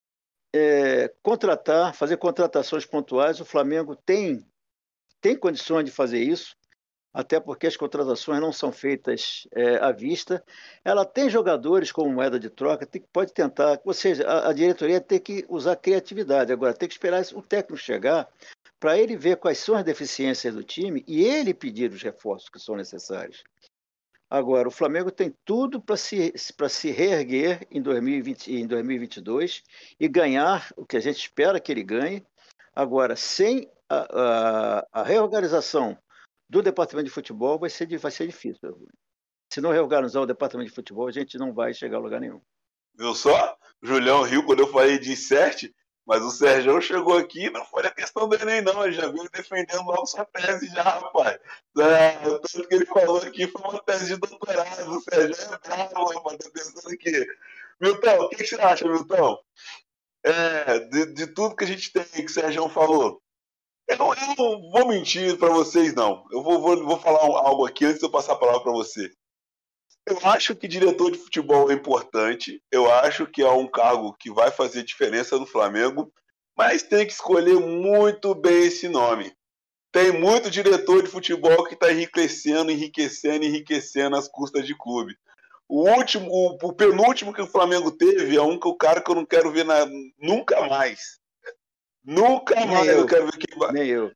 fazer contratações pontuais. O Flamengo tem condições de fazer isso, até porque as contratações não são feitas à vista. Ela tem jogadores como moeda de troca, pode tentar, ou seja, a diretoria tem que usar criatividade. Agora, tem que esperar o técnico chegar para ele ver quais são as deficiências do time e ele pedir os reforços que são necessários. Agora, o Flamengo tem tudo para se reerguer em 2022 e ganhar o que a gente espera que ele ganhe. Agora, sem a reorganização do departamento de futebol, vai ser difícil. Se não reorganizar o departamento de futebol, a gente não vai chegar a lugar nenhum. Viu só? O Julião riu quando eu falei de insert, mas o Sérgio chegou aqui e não foi a questão do Enem, não. Ele já veio defendendo logo sua tese já, rapaz. Tanto que ele falou aqui foi uma tese de doutorado. O Sérgio é bravo, rapaz. Tá pensando aqui. Milton, o que você acha, Milton? De tudo que a gente tem que o Sérgio falou, Eu não vou mentir para vocês, não. Eu vou falar algo aqui antes de eu passar a palavra para você. Eu acho que diretor de futebol é importante. Eu acho que é um cargo que vai fazer diferença no Flamengo, mas tem que escolher muito bem esse nome. Tem muito diretor de futebol que está enriquecendo às custas de clube. O penúltimo que o Flamengo teve é o cara que eu não quero ver nunca mais. Nunca Nem mais eu eu, quero ver quem vai. nem eu,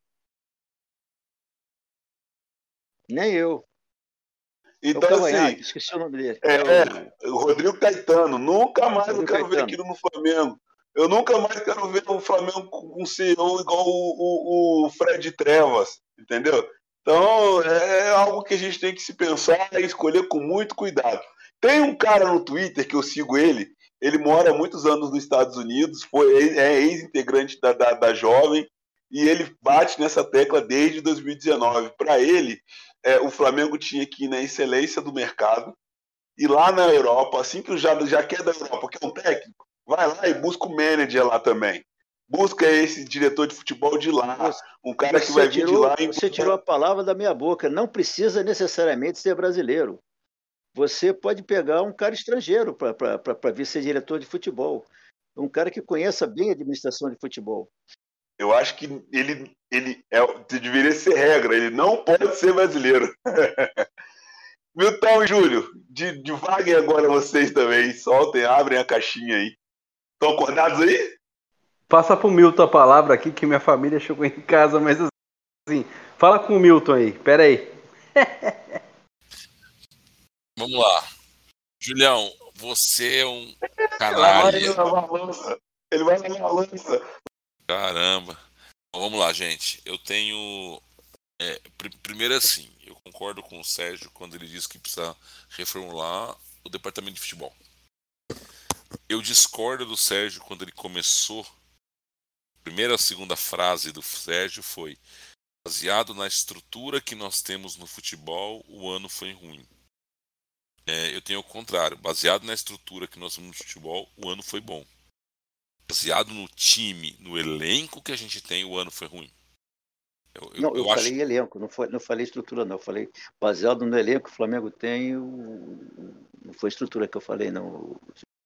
nem eu. É o Então, assim, Cavanhaque, esqueci o nome dele. É o Rodrigo Caetano. Nunca mais eu Rodrigo quero ver Caetano. aquilo no Flamengo. Eu nunca mais quero ver o Flamengo com um CEO igual o Fred Trevas, entendeu? Então, é algo que a gente tem que se pensar e escolher com muito cuidado. Tem um cara no Twitter que eu sigo ele mora há muitos anos nos Estados Unidos, é ex-integrante da Jovem, e ele bate nessa tecla desde 2019. Para ele, o Flamengo tinha que ir na excelência do mercado, e lá na Europa, assim que já quer da Europa, que é um técnico, vai lá e busca o manager lá também. Busca esse diretor de futebol de lá, um cara que vai vir de lá. Você tirou a palavra da minha boca. Não precisa necessariamente ser brasileiro. Você pode pegar um cara estrangeiro para vir ser diretor de futebol. Um cara que conheça bem a administração de futebol. Eu acho que ele deveria ser regra, ele não pode ser brasileiro. Milton e Júlio, divaguem agora vocês também. Soltem, abrem a caixinha aí. Estão acordados aí? Passa pro Milton a palavra aqui, que minha família chegou em casa, mas assim, fala com o Milton aí, pera aí. Vamos lá. Julião, você é um Ele canalha. vai lavar a louça. Ele vai lavar a louça. Caramba. Bom, vamos lá, gente. Eu tenho. Primeiro, assim, eu concordo com o Sérgio quando ele diz que precisa reformular o departamento de futebol. Eu discordo do Sérgio quando ele começou. A primeira, a segunda frase do Sérgio foi: baseado na estrutura que nós temos no futebol, o ano foi ruim. Eu tenho o contrário. Baseado na estrutura que nós temos no futebol, o ano foi bom. Baseado no time, no elenco que a gente tem, o ano foi ruim. Eu acho. falei elenco, não falei estrutura, não. Eu falei baseado no elenco que o Flamengo tem, não foi estrutura que eu falei, não.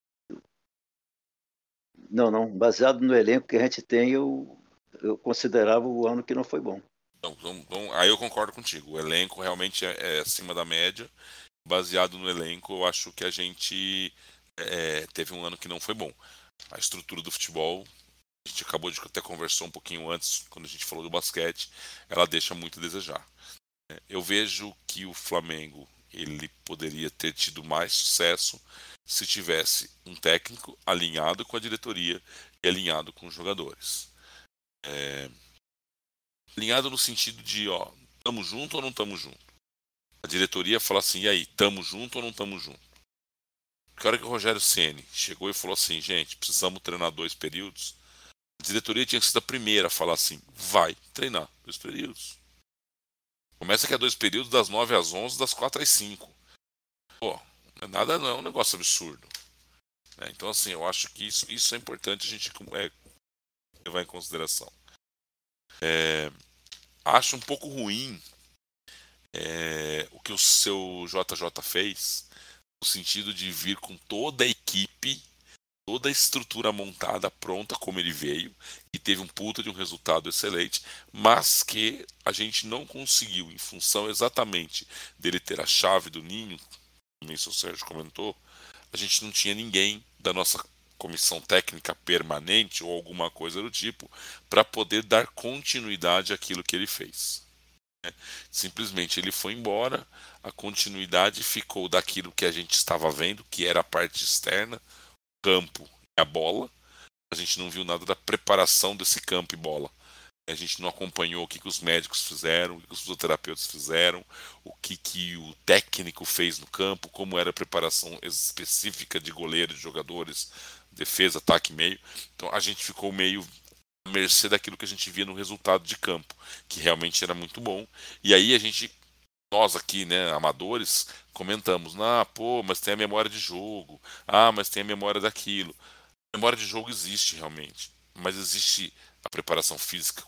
Não. Baseado no elenco que a gente tem, eu considerava o ano que não foi bom. Então, aí eu concordo contigo. O elenco realmente é acima da média. Baseado no elenco, eu acho que a gente teve um ano que não foi bom. A estrutura do futebol, a gente acabou de até conversar um pouquinho antes, quando a gente falou do basquete, ela deixa muito a desejar. Eu vejo que o Flamengo ele poderia ter tido mais sucesso se tivesse um técnico alinhado com a diretoria e alinhado com os jogadores. Alinhado no sentido de, tamo junto ou não tamo junto? A diretoria fala assim, e aí, tamo junto ou não tamo junto? Que hora que o Rogério Ceni chegou e falou assim, gente, precisamos treinar 2 períodos, a diretoria tinha sido a primeira a falar assim, vai treinar 2 períodos. Começa que é 2 períodos das 9 às 11, das 4 às 5. Pô, não é um negócio absurdo. Então, assim, eu acho que isso é importante a gente levar em consideração. Acho um pouco ruim o que o seu JJ fez, no sentido de vir com toda a equipe, toda a estrutura montada, pronta como ele veio, e teve um puta de um resultado excelente, mas que a gente não conseguiu, em função exatamente dele ter a chave do ninho, como isso o Sérgio comentou, a gente não tinha ninguém da nossa comissão técnica permanente ou alguma coisa do tipo para poder dar continuidade àquilo que ele fez. Simplesmente ele foi embora, a continuidade ficou daquilo que a gente estava vendo, que era a parte externa, o campo e a bola. A gente não viu nada da preparação desse campo e bola. A gente não acompanhou o que os médicos fizeram, o que os fisioterapeutas fizeram, o que o técnico fez no campo, como era a preparação específica de goleiro, de jogadores, defesa, ataque e meio. Então a gente ficou meio à mercê daquilo que a gente via no resultado de campo, que realmente era muito bom. E aí nós aqui, né, amadores, comentamos, mas tem a memória de jogo, mas tem a memória daquilo. A memória de jogo existe realmente, mas existe a preparação física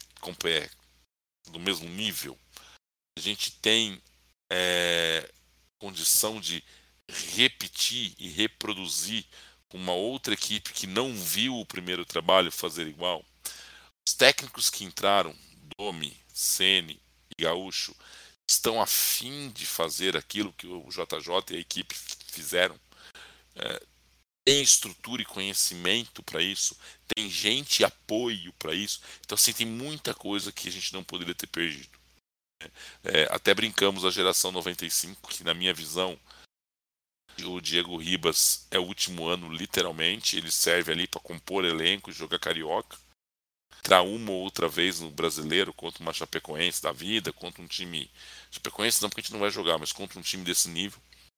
do mesmo nível, a gente tem condição de repetir e reproduzir uma outra equipe que não viu o primeiro trabalho fazer igual. Os técnicos que entraram, Domi, Ceni e Gaúcho, estão a fim de fazer aquilo que o JJ e a equipe fizeram. Tem estrutura e conhecimento para isso, tem gente e apoio para isso. Então, assim, tem muita coisa que a gente não poderia ter perdido. Até brincamos a geração 95, que na minha visão, o Diego Ribas é o último ano, literalmente. Ele serve ali para compor elenco e jogar carioca. Entrar uma ou outra vez no brasileiro contra uma Chapecoense da vida, contra um time. Chapecoense não, porque a gente não vai jogar, mas contra um time desse nível.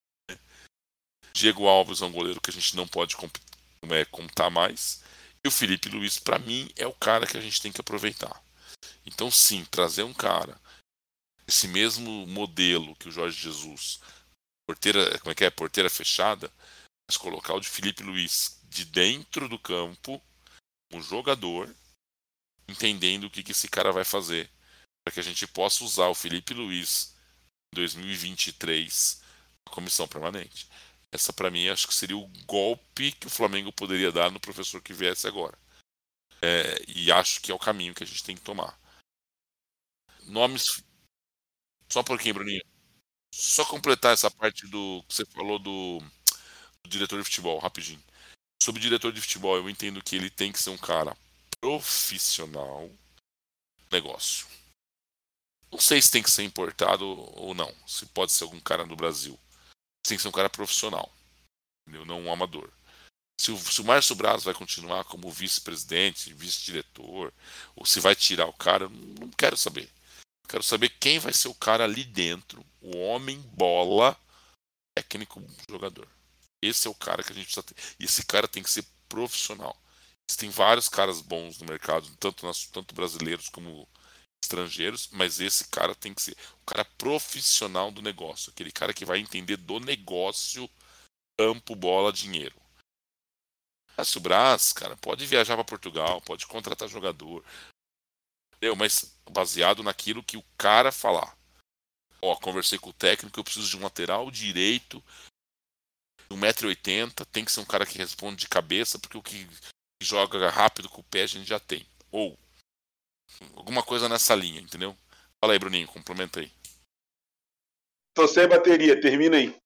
Diego Alves é um goleiro que a gente não pode contar mais. E o Felipe Luiz, para mim, é o cara que a gente tem que aproveitar. Então, sim, trazer um cara, esse mesmo modelo que o Jorge Jesus, porteira fechada, mas colocar o de Felipe Luiz de dentro do campo, um jogador, entendendo o que esse cara vai fazer, para que a gente possa usar o Felipe Luiz em 2023 na comissão permanente. Essa, para mim, acho que seria o golpe que o Flamengo poderia dar no professor que viesse agora. E acho que é o caminho que a gente tem que tomar. Nomes. Só um pouquinho, Bruninho. Só completar essa parte do que você falou do diretor de futebol, rapidinho. Sobre o diretor de futebol, eu entendo que ele tem que ser um cara profissional no negócio. Não sei se tem que ser importado ou não. Se pode ser algum cara do Brasil. Tem que ser um cara profissional, entendeu? Não um amador. Se o Márcio Braz vai continuar como vice-presidente, vice-diretor, ou se vai tirar o cara, eu não quero saber. Quero saber quem vai ser o cara ali dentro, o homem bola, técnico, jogador. Esse é o cara que a gente precisa ter. E esse cara tem que ser profissional. Existem vários caras bons no mercado, tanto brasileiros como estrangeiros, mas esse cara tem que ser o cara profissional do negócio, aquele cara que vai entender do negócio, campo, bola, dinheiro. Márcio Braz, cara, pode viajar para Portugal, pode contratar jogador, entendeu? Mas baseado naquilo que o cara falar. Conversei com o técnico, eu preciso de um lateral direito, 1,80 m, tem que ser um cara que responde de cabeça, porque o que joga rápido com o pé a gente já tem. Ou alguma coisa nessa linha, entendeu? Fala aí, Bruninho, complementa aí. Tô sem bateria, termina aí.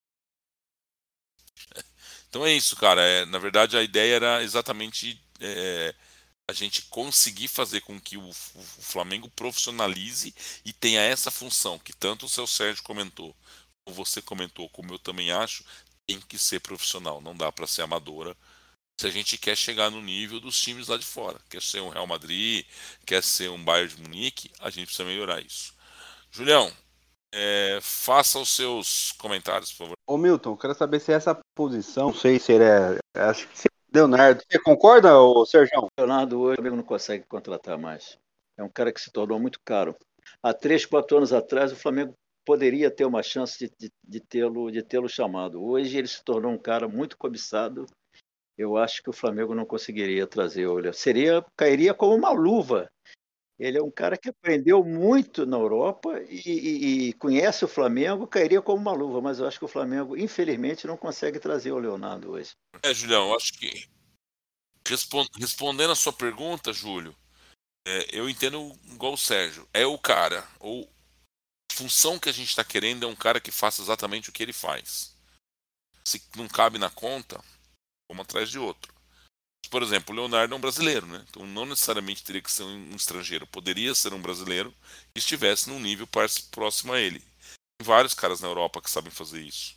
Então é isso, cara. Na verdade, a ideia era exatamente a gente conseguir fazer com que o Flamengo profissionalize e tenha essa função que tanto o seu Sérgio comentou, como você comentou, como eu também acho, tem que ser profissional. Não dá para ser amadora. Se a gente quer chegar no nível dos times lá de fora, quer ser um Real Madrid, quer ser um Bayern de Munique, a gente precisa melhorar isso. Julião, faça os seus comentários, por favor. Ô Milton, quero saber se essa posição, não sei se ele acho que Leonardo, você concorda, ô Sérgio? Leonardo hoje o Flamengo não consegue contratar mais. É um cara que se tornou muito caro. Há 3, 4 anos atrás o Flamengo poderia ter uma chance de tê-lo chamado. Hoje ele se tornou um cara muito cobiçado. Eu acho que o Flamengo não conseguiria trazer. Olha, cairia como uma luva. Ele é um cara que aprendeu muito na Europa e conhece o Flamengo, cairia como uma luva, mas eu acho que o Flamengo, infelizmente, não consegue trazer o Leonardo hoje. Julião, eu acho que respondendo a sua pergunta, Júlio, eu entendo igual o Sérgio. É o cara, ou a função que a gente está querendo é um cara que faça exatamente o que ele faz. Se não cabe na conta, vamos atrás de outro. Por exemplo, o Leonardo é um brasileiro, né? Então não necessariamente teria que ser um estrangeiro. Poderia ser um brasileiro que estivesse num nível próximo a ele. Tem vários caras na Europa que sabem fazer isso.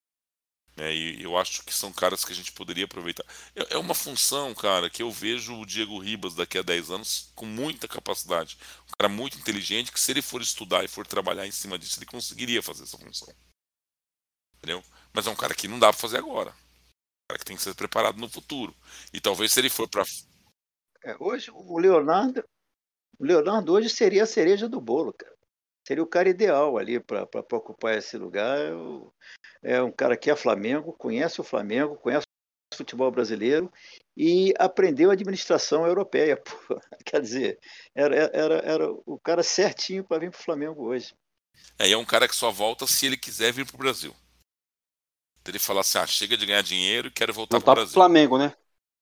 E eu acho que são caras que a gente poderia aproveitar. É uma função, cara, que eu vejo o Diego Ribas daqui a 10 anos com muita capacidade. Um cara muito inteligente que, se ele for estudar e for trabalhar em cima disso, ele conseguiria fazer essa função. Entendeu? Mas é um cara que não dá pra fazer agora. Um cara que tem que ser preparado no futuro. E talvez se ele for pra... Hoje o Leonardo hoje seria a cereja do bolo, cara. Seria o cara ideal ali para ocupar esse lugar. É um cara que é Flamengo, conhece o Flamengo, conhece futebol brasileiro e aprendeu administração europeia. Pô. Quer dizer, era o cara certinho para vir para o Flamengo hoje. E é um cara que só volta se ele quiser vir pro Brasil. Ele fala assim, chega de ganhar dinheiro e quero voltar pro Voltar pro Brasil. Flamengo, né?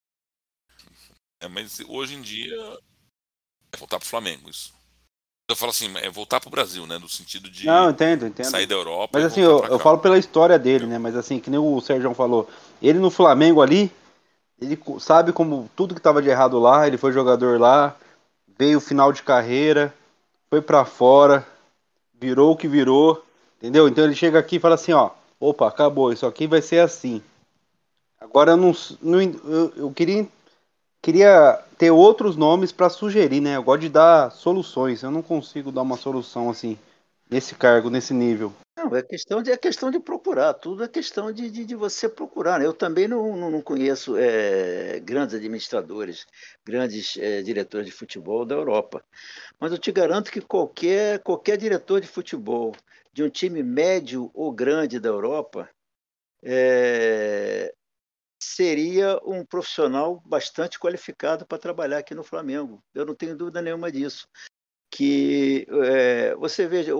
Mas hoje em dia é voltar pro Flamengo, isso. Eu falo assim, é voltar pro Brasil, né? No sentido de Não, entendo. sair da Europa Mas e assim, voltar eu pra cá. falo pela história dele, né? Mas assim, que nem o Sérgio falou, ele no Flamengo ali, ele sabe como tudo que tava de errado lá, ele foi jogador lá, veio final de carreira, foi pra fora, virou o que virou, entendeu? Então ele chega aqui e fala assim, ó, opa, acabou, isso aqui vai ser assim. Agora eu queria ter outros nomes pra sugerir, né? Eu gosto de dar soluções, eu não consigo dar uma solução assim, nesse cargo, nesse nível. Não, é questão de procurar, tudo é questão de você procurar, né? Eu também não conheço grandes administradores, grandes diretores de futebol da Europa, mas eu te garanto que qualquer diretor de futebol de um time médio ou grande da Europa é, seria um profissional bastante qualificado para trabalhar aqui no Flamengo. Eu não tenho dúvida nenhuma disso. Que você veja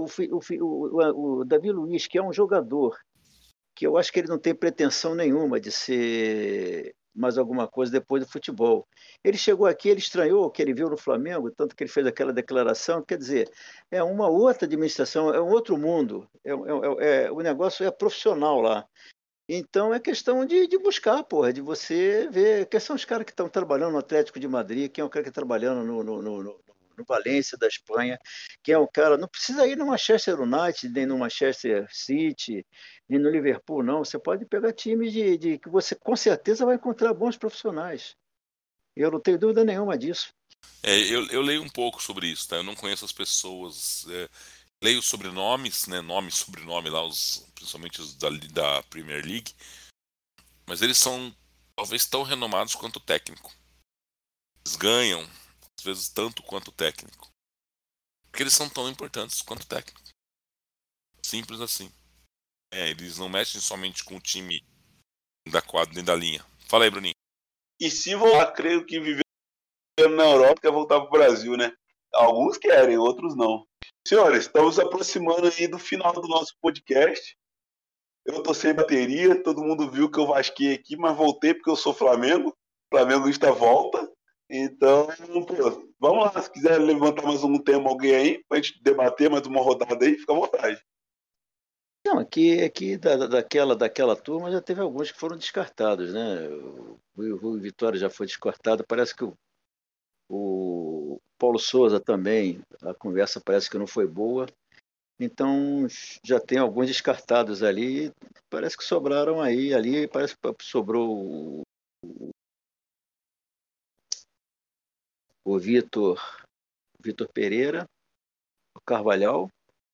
o Davi Luiz, que é um jogador que eu acho que ele não tem pretensão nenhuma de ser mais alguma coisa depois do futebol. Ele chegou aqui, ele estranhou o que ele viu no Flamengo, tanto que ele fez aquela declaração. Quer dizer, é uma outra administração, é um outro mundo. O negócio é profissional lá. Então é questão de buscar, porra, de você ver. Quem são os caras que estão trabalhando no Atlético de Madrid, quem é o cara que está trabalhando no Valência da Espanha, quem é o cara. Não precisa ir no Manchester United, nem no Manchester City, nem no Liverpool, não. Você pode pegar times de que você com certeza vai encontrar bons profissionais. Eu não tenho dúvida nenhuma disso. Eu leio um pouco sobre isso, tá? Eu não conheço as pessoas. Leio os sobrenomes, né? Nome e sobrenome lá, principalmente os da Premier League. Mas eles são talvez tão renomados quanto o técnico. Eles ganham, às vezes, tanto quanto o técnico. Porque eles são tão importantes quanto o técnico. Simples assim. Eles não mexem somente com o time da quadra nem da linha. Fala aí, Bruninho. E se voltar, creio que viver na Europa quer voltar para o Brasil, né? Alguns querem, outros não. Senhores, estamos aproximando aí do final do nosso podcast. Eu tô sem bateria, todo mundo viu que eu vasquei aqui, mas voltei porque eu sou Flamengo. Flamenguista volta. Então, pô, vamos lá. Se quiser levantar mais um tema, alguém aí, pra gente debater mais uma rodada aí, fica à vontade. Não, aqui daquela turma já teve alguns que foram descartados, né? O Rui Vitória já foi descartado. Parece que o Paulo Souza também, a conversa parece que não foi boa. Então já tem alguns descartados ali. Parece que sobraram aí. Ali parece que sobrou o Vitor Pereira, o Carvalhal.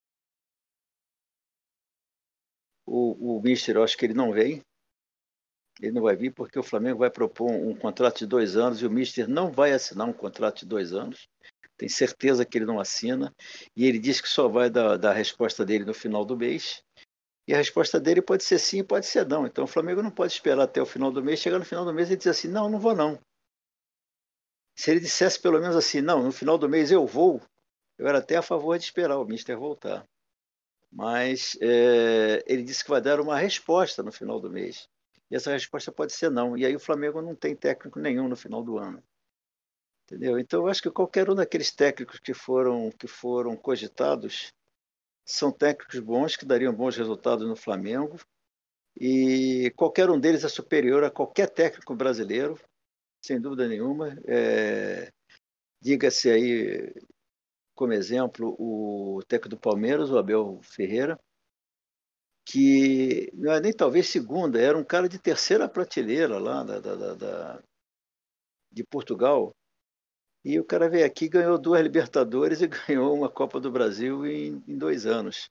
O Mister, eu acho que ele não vem. Ele não vai vir porque o Flamengo vai propor um contrato de 2 anos e o Mister não vai assinar um contrato de 2 anos. Tem certeza que ele não assina. E ele disse que só vai dar a resposta dele no final do mês. E a resposta dele pode ser sim, pode ser não. Então o Flamengo não pode esperar até o final do mês. Chegar no final do mês e dizer assim, não, não vou não. Se ele dissesse pelo menos assim, não, no final do mês eu vou, eu era até a favor de esperar o Mister voltar. Mas ele disse que vai dar uma resposta no final do mês. E essa resposta pode ser não. E aí o Flamengo não tem técnico nenhum no final do ano. Entendeu? Então eu acho que qualquer um daqueles técnicos que foram cogitados são técnicos bons que dariam bons resultados no Flamengo. E qualquer um deles é superior a qualquer técnico brasileiro, sem dúvida nenhuma. Diga-se aí, como exemplo, o técnico do Palmeiras, o Abel Ferreira, que não é nem talvez segunda, era um cara de terceira prateleira lá de Portugal. E o cara veio aqui, ganhou 2 Libertadores e ganhou uma Copa do Brasil em 2 anos.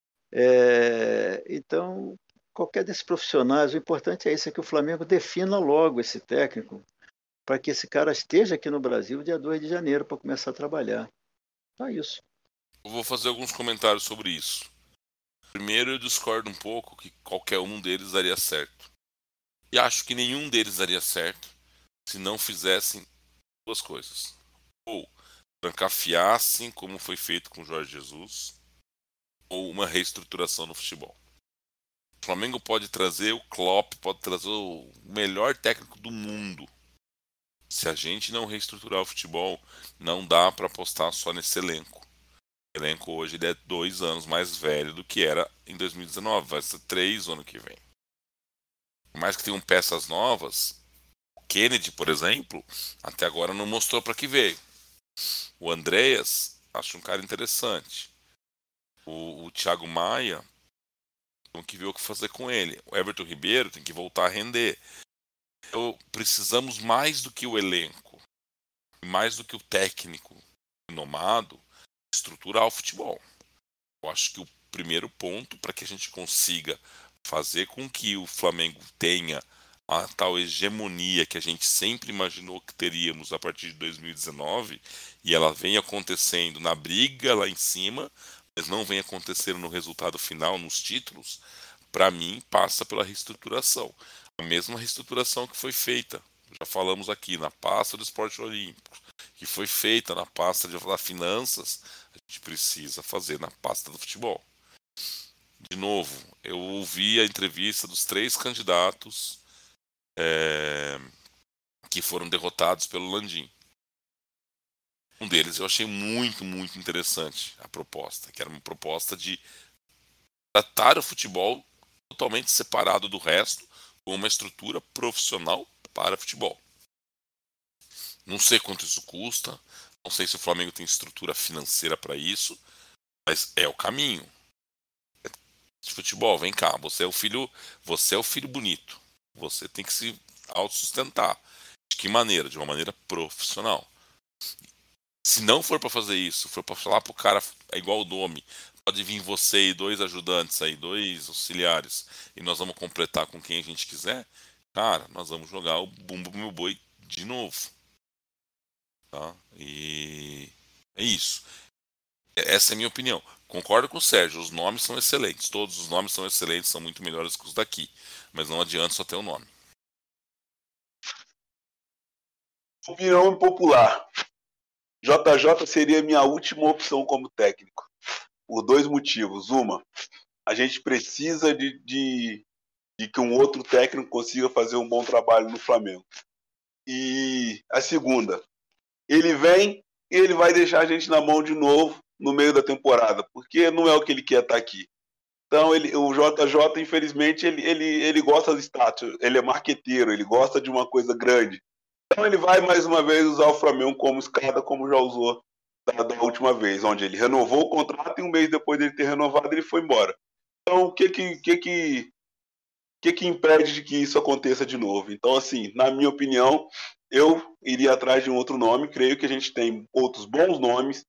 Então, qualquer desses profissionais, o importante é isso, é que o Flamengo defina logo esse técnico para que esse cara esteja aqui no Brasil dia 2 de janeiro para começar a trabalhar. Só isso. Eu vou fazer alguns comentários sobre isso. Primeiro, eu discordo um pouco que qualquer um deles daria certo. E acho que nenhum deles daria certo se não fizessem duas coisas. Ou trancafiassem, como foi feito com o Jorge Jesus, ou uma reestruturação no futebol. O Flamengo pode trazer o Klopp, pode trazer o melhor técnico do mundo. Se a gente não reestruturar o futebol, não dá para apostar só nesse elenco. O elenco hoje ele é 2 anos mais velho do que era em 2019. Vai ser 3 ano que vem. Por mais que tenham peças novas, o Kennedy, por exemplo, até agora não mostrou para que veio. O Andreas, acho um cara interessante. O Thiago Maia, tem que ver o que fazer com ele. O Everton Ribeiro tem que voltar a render. Então, precisamos mais do que o elenco, mais do que o técnico renomado, estruturar o futebol. Eu acho que o primeiro ponto para que a gente consiga fazer com que o Flamengo tenha a tal hegemonia que a gente sempre imaginou que teríamos a partir de 2019 e ela vem acontecendo na briga lá em cima, mas não vem acontecendo no resultado final, nos títulos, para mim passa pela reestruturação. A mesma reestruturação que foi feita, já falamos aqui, na pasta do esporte olímpico, que foi feita na pasta das finanças, a gente precisa fazer na pasta do futebol. De novo, eu ouvi a entrevista dos 3 candidatos que foram derrotados pelo Landim. Um deles eu achei muito, muito interessante a proposta, que era uma proposta de tratar o futebol totalmente separado do resto, com uma estrutura profissional para futebol. Não sei quanto isso custa, não sei se o Flamengo tem estrutura financeira para isso, mas é o caminho. De futebol, vem cá, você é o filho bonito. Você tem que se autossustentar. De que maneira? De uma maneira profissional. Se não for para fazer isso, for para falar pro cara, é igual o nome, pode vir você e 2 ajudantes aí, 2 auxiliares, e nós vamos completar com quem a gente quiser, cara, nós vamos jogar o bumbo meu boi de novo. Tá? E é isso. Essa é a minha opinião. Concordo com o Sérgio, os nomes são excelentes. Todos os nomes são excelentes, são muito melhores que os daqui. Mas não adianta só ter o nome. Opinião impopular. JJ seria minha última opção como técnico. Por 2 motivos. Uma, a gente precisa de que um outro técnico consiga fazer um bom trabalho no Flamengo. E a segunda, ele vem e ele vai deixar a gente na mão de novo no meio da temporada, porque não é o que ele quer estar aqui. Então, o JJ, infelizmente, ele gosta do status, ele é marqueteiro, ele gosta de uma coisa grande. Então, ele vai mais uma vez usar o Flamengo como escada, como já usou da última vez, onde ele renovou o contrato e um mês depois dele ter renovado, ele foi embora. Então, o que impede de que isso aconteça de novo? Então, assim, na minha opinião, eu iria atrás de um outro nome. Creio que a gente tem outros bons nomes.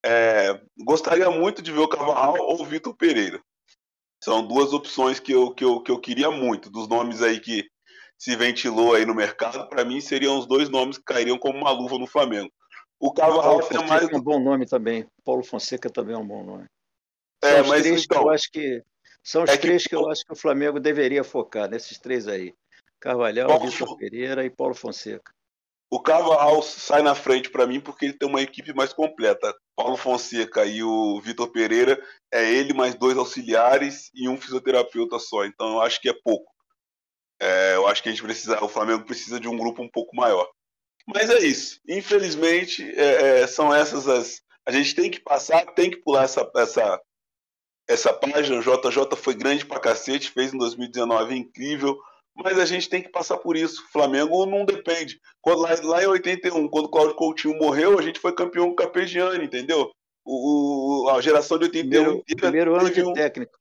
Gostaria muito de ver o Carvalhal ou o Vitor Pereira. São 2 opções que eu queria muito. Dos nomes aí que se ventilou aí no mercado, para mim seriam os 2 nomes que cairiam como uma luva no Flamengo. O Carvalhal é mais um bom nome também. Paulo Fonseca também é um bom nome. São os 3 que eu acho que são os 3 que eu acho que o Flamengo deveria focar, nesses 3 aí. Carvalhal, Vitor Pereira e Paulo Fonseca. O Carvalhal sai na frente para mim porque ele tem uma equipe mais completa. Paulo Fonseca e o Vitor Pereira é ele mais 2 auxiliares e um fisioterapeuta só. Então eu acho que é pouco. Eu acho que o Flamengo precisa de um grupo um pouco maior. Mas é isso. Infelizmente, são essas a gente tem que passar, tem que pular essa página. O JJ foi grande pra cacete, fez em 2019 incrível. Mas a gente tem que passar por isso. O Flamengo não depende. Lá em 81, quando o Cláudio Coutinho morreu, a gente foi campeão com o Carpegiani, entendeu? A geração de 81 primeiro ano de técnico.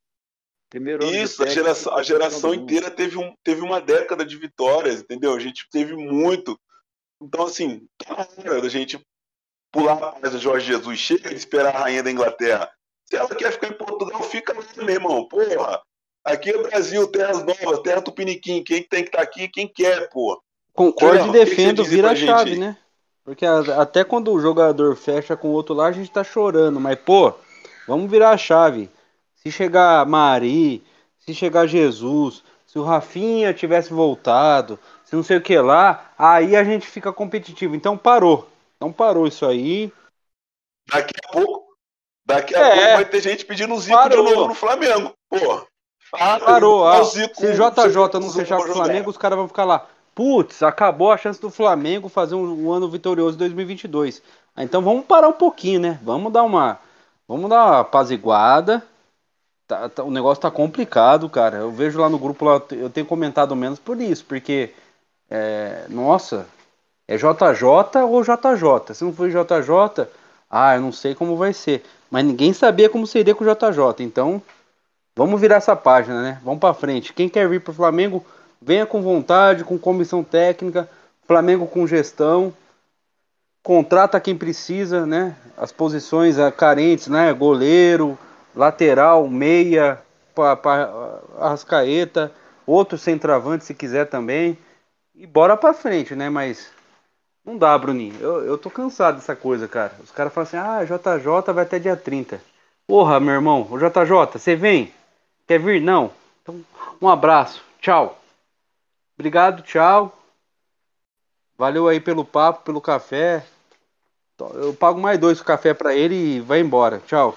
Isso, a geração inteira teve uma década de vitórias, entendeu? A gente teve muito. Então, assim, tá na hora da gente pular a paz do Jorge Jesus. Chega de esperar a rainha da Inglaterra. Se ela quer ficar em Portugal, fica lá, meu irmão. Porra. Aqui é Brasil, terras novas, terra tupiniquim. Quem tem que estar aqui, quem quer, pô. Concordo e defendo, vira a chave, né? Porque até quando o jogador fecha com o outro lá, a gente tá chorando. Mas, pô, vamos virar a chave. Se chegar Mari, se chegar Jesus, se o Rafinha tivesse voltado, se não sei o que lá, aí a gente fica competitivo. Então parou. Então parou isso aí. Daqui a pouco, daqui a pouco vai ter gente pedindo o Zico de novo Parou. no Flamengo. Pô, Parou. o Zico, Se você JJ botou não o Zico fechar pra com o jogar. Flamengo, os caras vão ficar lá. Putz, acabou a chance do Flamengo fazer um ano vitorioso em 2022. Então vamos parar um pouquinho, né? Vamos dar uma apaziguada. O negócio tá complicado, cara. Eu vejo lá no grupo, lá, eu tenho comentado menos por isso, porque, nossa, é JJ ou JJ. Se não for JJ, eu não sei como vai ser. Mas ninguém sabia como seria com o JJ. Então, vamos virar essa página, né? Vamos pra frente. Quem quer vir pro Flamengo, venha com vontade, com comissão técnica, Flamengo com gestão. Contrata quem precisa, né? As posições carentes, né? Goleiro, lateral, meia, Arrascaeta, outro centroavante se quiser também. E bora pra frente, né? Mas não dá, Bruninho. Eu tô cansado dessa coisa, cara. Os caras falam assim: JJ vai até dia 30. Porra, meu irmão, o JJ, você vem? Quer vir? Não. Então, um abraço. Tchau. Obrigado, tchau. Valeu aí pelo papo, pelo café. Eu pago mais 2 café pra ele e vai embora. Tchau.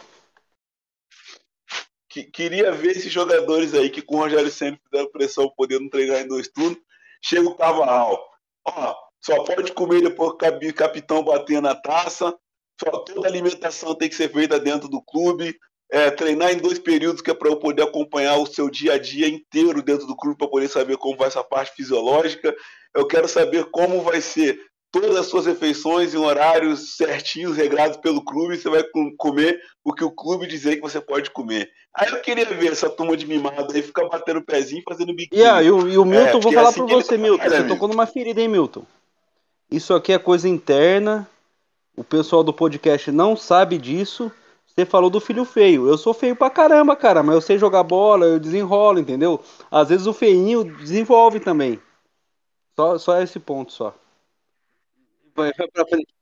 Queria ver esses jogadores aí que com o Rogério sempre fizeram pressão podendo treinar em 2 turnos. Chega o Carvalhal. Ó, só pode comer depois que o capitão bater na taça. Toda alimentação tem que ser feita dentro do clube. Treinar em 2 períodos, que é para eu poder acompanhar o seu dia a dia inteiro dentro do clube, para poder saber como vai essa parte fisiológica. Eu quero saber como vai ser todas as suas refeições em horários certinhos, regrados pelo clube. Você vai comer o que o clube dizer que você pode comer. Aí eu queria ver essa turma de mimado aí ficar batendo o pezinho e fazendo biquinho. E o Milton, vou falar assim pra que ele você, Milton. trabalha, Você amigo. tocou numa ferida, hein, Milton? Isso aqui é coisa interna. O pessoal do podcast não sabe disso. Você falou do filho feio. Eu sou feio pra caramba, cara, mas eu sei jogar bola, eu desenrolo, entendeu? Às vezes o feinho desenvolve também. Só esse ponto só. Vai pra frente.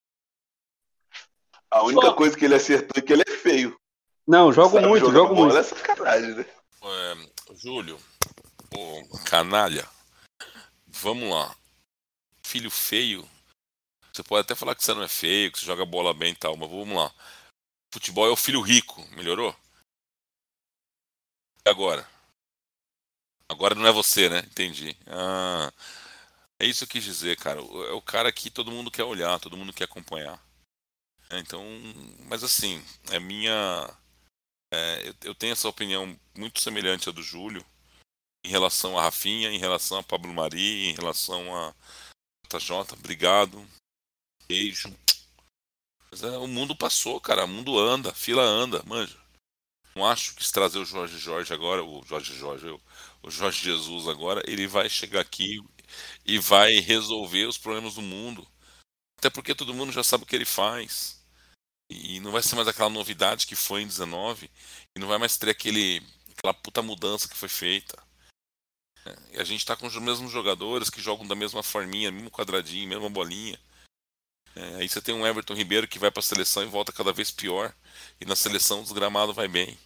A única coisa que ele acertou é que ele é feio. Não, Não jogo sabe muito, jogar jogo bola, muito. é sacanagem, né? Júlio, canalha, vamos lá. Filho feio, você pode até falar que você não é feio, que você joga bola bem e tal, mas vamos lá. Futebol é o filho rico, melhorou? E agora? Agora não é você, né? Entendi. É isso que eu quis dizer, cara. É o cara que todo mundo quer olhar, todo mundo quer acompanhar. Então, mas assim, é minha. Eu tenho essa opinião muito semelhante à do Júlio em relação a Rafinha, em relação a Pablo Mari, em relação a JJ. Obrigado, beijo. Mas o mundo passou, cara. O mundo anda, a fila anda, manja. Não acho que se trazer o Jorge agora, o Jorge Jesus agora, ele vai chegar aqui e vai resolver os problemas do mundo. Até porque todo mundo já sabe o que ele faz. E não vai ser mais aquela novidade que foi em 19. E não vai mais ter aquela puta mudança que foi feita. E a gente tá com os mesmos jogadores que jogam da mesma forminha, mesmo quadradinho, mesma bolinha. Aí você tem um Everton Ribeiro que vai pra seleção e volta cada vez pior. E na seleção o desgramado vai bem.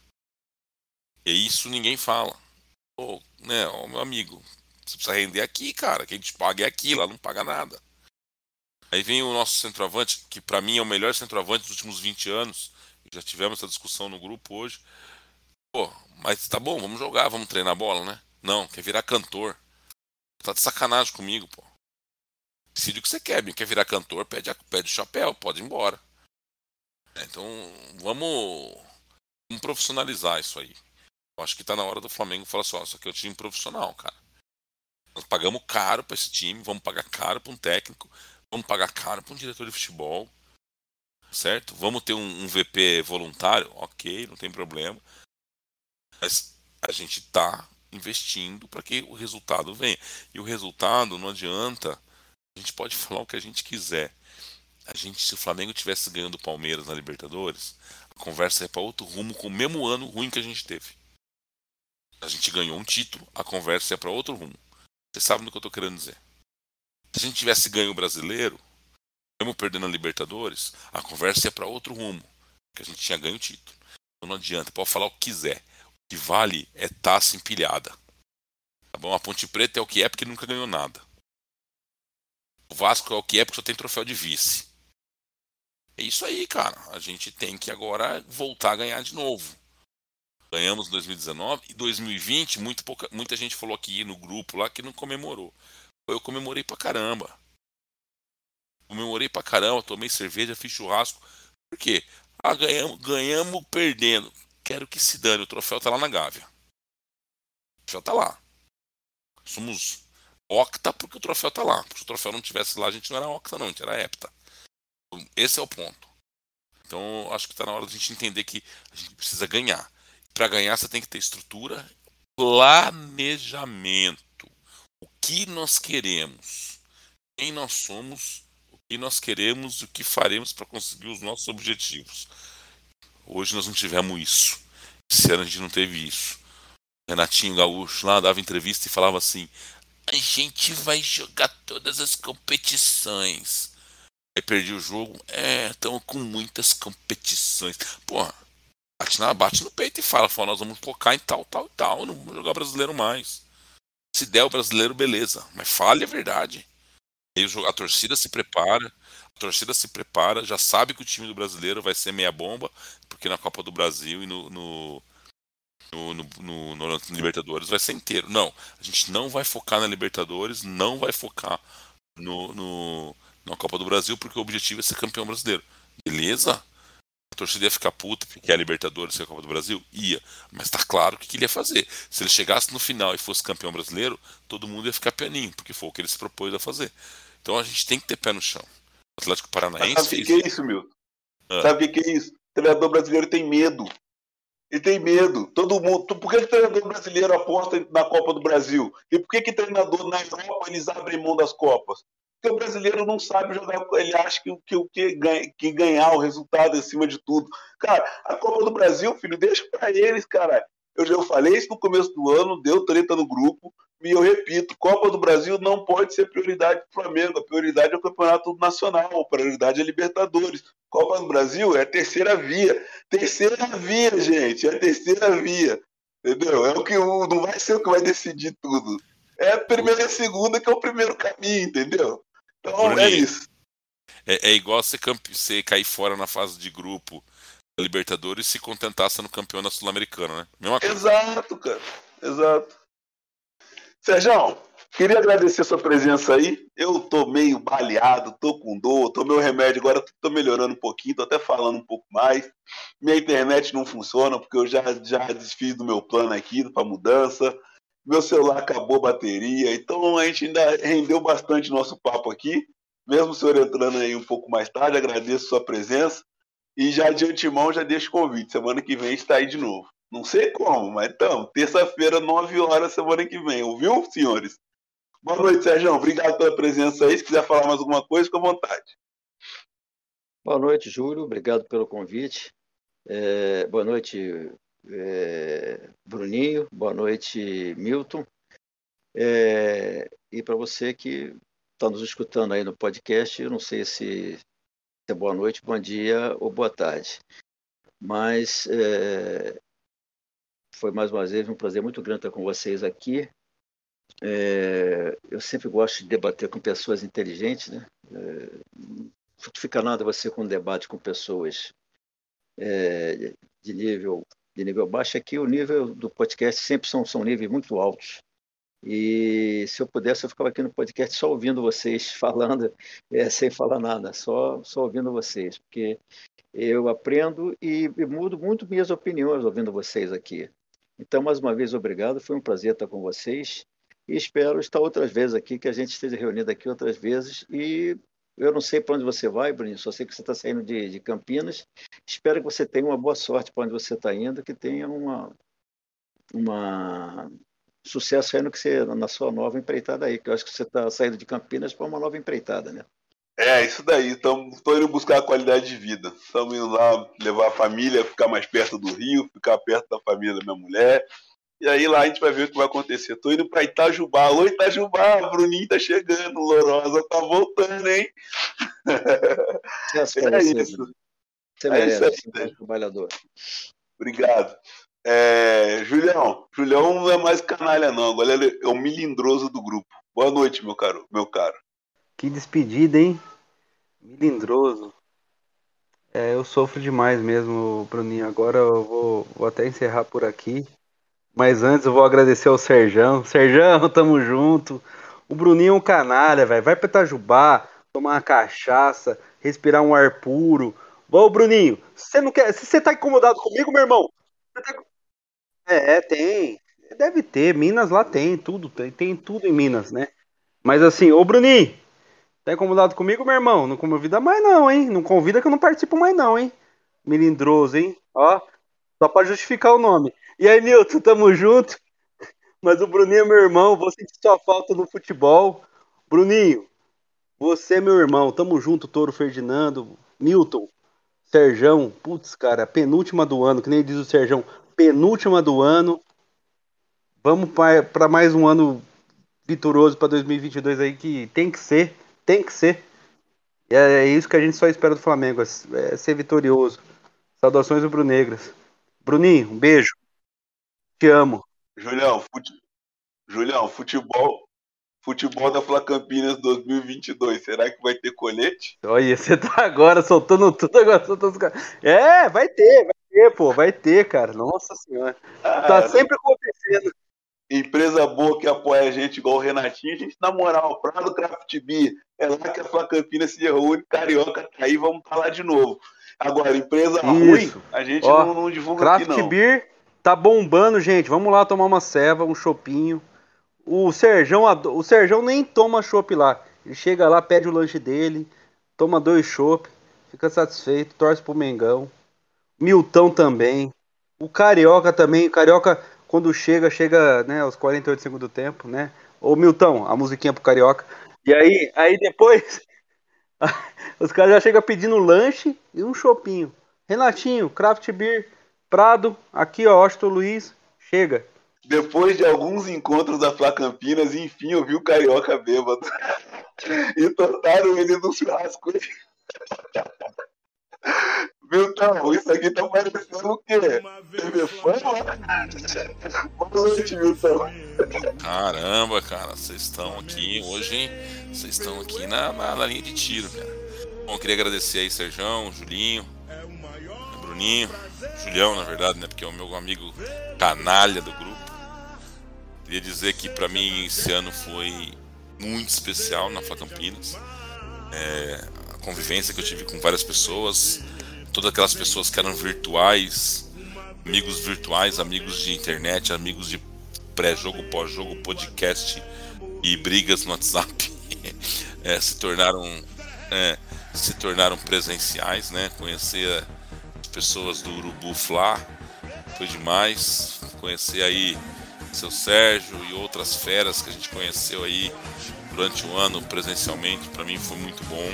E isso ninguém fala. Pô, né, ó, meu amigo, você precisa render aqui, cara. Quem te paga é aqui, lá não paga nada. Aí vem o nosso centroavante, que pra mim é o melhor centroavante dos últimos 20 anos. Já tivemos essa discussão no grupo hoje. Pô, mas tá bom, vamos jogar, vamos treinar bola, né? Não, quer virar cantor. Tá de sacanagem comigo, pô. Decide o que você quer, quer virar cantor, pede o chapéu, pode ir embora. Então, vamos profissionalizar isso aí. Eu acho que tá na hora do Flamengo falar assim, ó, isso aqui é um time profissional, cara. Nós pagamos caro pra esse time, vamos pagar caro pra um técnico, vamos pagar caro pra um diretor de futebol, certo? Vamos ter um VP voluntário, ok, não tem problema. Mas a gente tá investindo para que o resultado venha. E o resultado não adianta, a gente pode falar o que a gente quiser. Se o Flamengo tivesse ganhando o Palmeiras na Libertadores, a conversa é para outro rumo com o mesmo ano ruim que a gente teve. A gente ganhou um título, a conversa é para outro rumo. Você sabe do que eu tô querendo dizer. Se a gente tivesse ganho o Brasileiro, mesmo perdendo a Libertadores, a conversa é para outro rumo, porque a gente tinha ganho o título. Então não adianta, pode falar o que quiser. O que vale é taça empilhada. bom? A Ponte Preta é o que é porque nunca ganhou nada. O Vasco é o que é porque só tem troféu de vice. É isso aí, cara. A gente tem que agora voltar a ganhar de novo. Ganhamos em 2019 e 2020, muita gente falou aqui no grupo lá que não comemorou. Eu comemorei pra caramba. Tomei cerveja, fiz churrasco. Por quê? Ganhamos perdendo. Quero que se dane, o troféu tá lá na Gávea. O troféu tá lá. Somos octa porque o troféu tá lá. Se o troféu não tivesse lá, a gente não era octa não, a gente era hepta. Esse é o ponto. Então, acho que tá na hora da gente entender que a gente precisa ganhar. Para ganhar, você tem que ter estrutura, planejamento. O que nós queremos, quem nós somos, o que nós queremos e o que faremos para conseguir os nossos objetivos. Hoje nós não tivemos isso. Esse ano a gente não teve isso. Renatinho Gaúcho lá dava entrevista e falava assim: a gente vai jogar todas as competições. Aí perdi o jogo. Estamos com muitas competições. Porra, bate no peito e fala: nós vamos focar em tal, tal e tal. Não vamos jogar brasileiro mais. Se der o brasileiro, beleza. Mas fale a verdade. Aí a torcida se prepara. Já sabe que o time do brasileiro vai ser meia bomba, porque na Copa do Brasil e no Libertadores vai ser inteiro. Não, a gente não vai focar na Libertadores, não vai focar na Copa do Brasil, porque o objetivo é ser campeão brasileiro. Beleza? A torcida ia ficar puta porque é a Libertadores e a Copa do Brasil? Ia. Mas tá claro o que ele ia fazer. Se ele chegasse no final e fosse campeão brasileiro, todo mundo ia ficar pianinho, porque foi o que ele se propôs a fazer. Então a gente tem que ter pé no chão. O Atlético Paranaense. Sabe o que é isso, Milton? Sabe o que é isso? O treinador brasileiro tem medo. Ele tem medo. Todo mundo. Por que o treinador brasileiro aposta na Copa do Brasil? E por que treinador na Europa eles abrem mão das Copas? Porque o brasileiro não sabe jogar. Ele acha que ganhar o resultado acima de tudo. Cara, a Copa do Brasil, filho, deixa pra eles, cara. Eu falei isso no começo do ano, deu treta no grupo. E eu repito, Copa do Brasil não pode ser prioridade do Flamengo. A prioridade é o Campeonato Nacional, a prioridade é a Libertadores. Copa do Brasil é a terceira via. Terceira via, gente. É a terceira via. Entendeu? Não vai ser o que vai decidir tudo. É a primeira e a segunda que é o primeiro caminho, entendeu? Então Bruninho, é isso. É igual você cair fora na fase de grupo da Libertadores e se contentar sendo campeão da Sul-Americana, né? Mesma coisa. Exato, cara. Exato. Sérgio, queria agradecer a sua presença aí. Eu tô meio baleado, tô com dor, tomei o remédio, agora tô melhorando um pouquinho, tô até falando um pouco mais. Minha internet não funciona, porque eu já desfiz do meu plano aqui para mudança. Meu celular acabou a bateria, então a gente ainda rendeu bastante nosso papo aqui. Mesmo o senhor entrando aí um pouco mais tarde, agradeço a sua presença. E já de antemão, já deixo o convite. Semana que vem a gente está aí de novo. Não sei como, mas então, terça-feira, 9 horas, semana que vem. Ouviu, senhores? Boa noite, Sérgio. Obrigado pela presença aí. Se quiser falar mais alguma coisa, fica à vontade. Boa noite, Júlio. Obrigado pelo convite. Boa noite, Bruninho. Boa noite, Milton. E para você que está nos escutando aí no podcast, eu não sei se é boa noite, bom dia ou boa tarde. Mas foi mais uma vez um prazer muito grande estar com vocês aqui. Eu sempre gosto de debater com pessoas inteligentes, né? Não fica nada você com um debate com pessoas de nível baixo. Aqui o nível do podcast sempre são níveis muito altos. E se eu pudesse, eu ficava aqui no podcast só ouvindo vocês falando, sem falar nada, só ouvindo vocês, porque eu aprendo e mudo muito minhas opiniões ouvindo vocês aqui. Então, mais uma vez, obrigado, foi um prazer estar com vocês e espero estar outras vezes aqui, que a gente esteja reunido aqui outras vezes. E eu não sei para onde você vai, Bruninho, só sei que você está saindo de Campinas. Espero que você tenha uma boa sorte para onde você está indo, que tenha sucesso aí na sua nova empreitada aí, que eu acho que você está saindo de Campinas para uma nova empreitada, né? Isso daí. Estou indo buscar a qualidade de vida. Estamos indo lá levar a família, ficar mais perto do Rio, ficar perto da família da minha mulher. E aí lá a gente vai ver o que vai acontecer. Estou indo para Itajubá. Alô, Itajubá, Bruninho tá chegando, Lourosa tá voltando, hein? Isso. Você merece, você é um trabalhador. Obrigado. Julião não é mais canalha não, agora ele é o milindroso do grupo. Boa noite, meu caro. Que despedida, hein? Milindroso. Eu sofro demais mesmo, Bruninho. Agora eu vou até encerrar por aqui. Mas antes eu vou agradecer ao Serjão. Serjão, tamo junto. O Bruninho é um canalha, velho. Vai pra Itajubá, tomar uma cachaça, respirar um ar puro. Ô, Bruninho, você não quer. Se você tá incomodado comigo, meu irmão? Tem. Deve ter. Minas lá tem tudo. Tem tudo em Minas, né? Mas assim, ô Bruninho, tá incomodado comigo, meu irmão? Não convida mais não, hein? Não convida que eu não participo mais não, hein? Melindroso, hein? Ó, só pra justificar o nome. E aí, Nilton, tamo junto? Mas o Bruninho é meu irmão, vou sentir sua falta no futebol. Bruninho, você é meu irmão, tamo junto, Toro Ferdinando, Milton, Serjão, putz, cara, penúltima do ano, que nem diz o Serjão, penúltima do ano. Vamos para mais um ano vitorioso para 2022 aí, que tem que ser, tem que ser. É isso que a gente só espera do Flamengo, é ser vitorioso. Saudações rubro-negras. Bruninho, um beijo. Te amo. Julião, futebol da Fla Campinas 2022, será que vai ter colete? Olha, você tá agora soltando tudo, agora soltando os caras. Vai ter, pô, vai ter, cara. Nossa senhora. Tá sempre acontecendo. Empresa boa que apoia a gente, igual o Renatinho, a gente, na moral, Prado Craft Beer, é lá que a Fla Campinas se reúne, Carioca tá aí, vamos tá lá de novo. Agora, empresa ruim, a gente não divulga Craft aqui, não. Craft Beer tá bombando, gente. Vamos lá tomar uma ceva, um chopinho. O Serjão nem toma chopp lá. Ele chega lá, pede o lanche dele, toma 2 chopp, fica satisfeito, torce pro Mengão. Milton também. O Carioca também. O Carioca, quando chega, né, aos 48 segundos do tempo, né? Ô Milton, a musiquinha pro Carioca. E aí depois, os caras já chegam pedindo lanche e um chopinho. Renatinho, Craft Beer, Prado, aqui ó, Austin Luiz, chega. Depois de alguns encontros da Fla Campinas, enfim, eu vi o Carioca bêbado. E tortaram ele no churrasco. Milton, isso aqui tá parecendo o quê? TV Fama? Boa noite, Milton. Caramba, cara, vocês estão aqui hoje, hein? Vocês estão aqui na linha de tiro, cara. Bom, eu queria agradecer aí Serjão, Julinho, Bruninho, Julião, na verdade, né? Porque é o meu amigo canalha do grupo. Queria dizer que pra mim esse ano foi muito especial na Fla Campinas. A convivência que eu tive com várias pessoas, todas aquelas pessoas que eram virtuais, amigos de internet, amigos de pré-jogo, pós-jogo, podcast e brigas no WhatsApp, se tornaram presenciais, né? Conhecer as pessoas do Urubu Fla foi demais. Conhecer aí seu Sérgio e outras feras que a gente conheceu aí durante o ano presencialmente, para mim foi muito bom.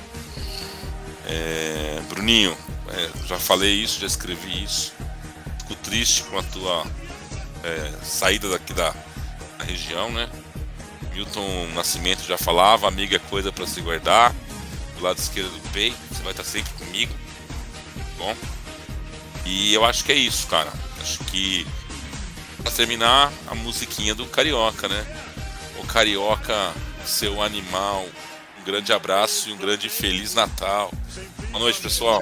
Bruninho, já falei isso, já escrevi isso. Fico triste com a tua saída daqui da região, né? Milton Nascimento já falava, amiga é coisa para se guardar. Do lado esquerdo do peito, você vai estar sempre comigo. Bom, e eu acho que é isso, cara. Acho que pra terminar, a musiquinha do Carioca, né? O Carioca, seu animal. Um grande abraço e um grande Feliz Natal. Boa noite, pessoal.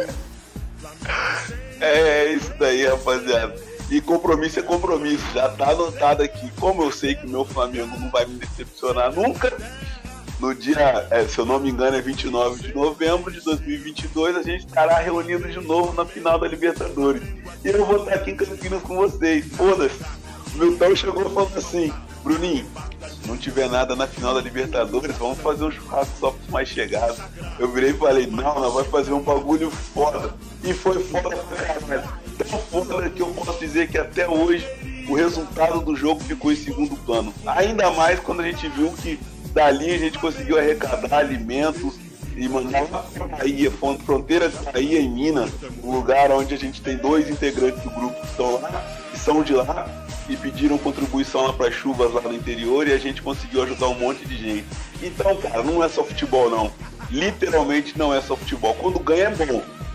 É isso daí, rapaziada. E compromisso é compromisso. Já tá anotado aqui. Como eu sei que o meu Flamengo não vai me decepcionar nunca, no dia, se eu não me engano, é 29 de novembro de 2022, a gente estará reunido de novo na final da Libertadores. E eu vou estar aqui em Campinas com vocês. Foda-se. O Milton chegou falando assim: Bruninho, se não tiver nada na final da Libertadores, vamos fazer um churrasco só pros mais chegados. Eu virei e falei: não, nós vamos fazer um bagulho foda. E foi foda pra caralho. Tão foda que eu posso dizer que até hoje o resultado do jogo ficou em segundo plano. Ainda mais quando a gente viu que dali a gente conseguiu arrecadar alimentos e mandar para Bahia, fronteira de Bahia em Minas, um lugar onde a gente tem 2 integrantes do grupo que estão lá, que são de lá, e pediram contribuição lá para chuvas lá no interior, e a gente conseguiu ajudar um monte de gente. Então, cara, não é só futebol não. Literalmente não é só futebol. Quando ganha é bom,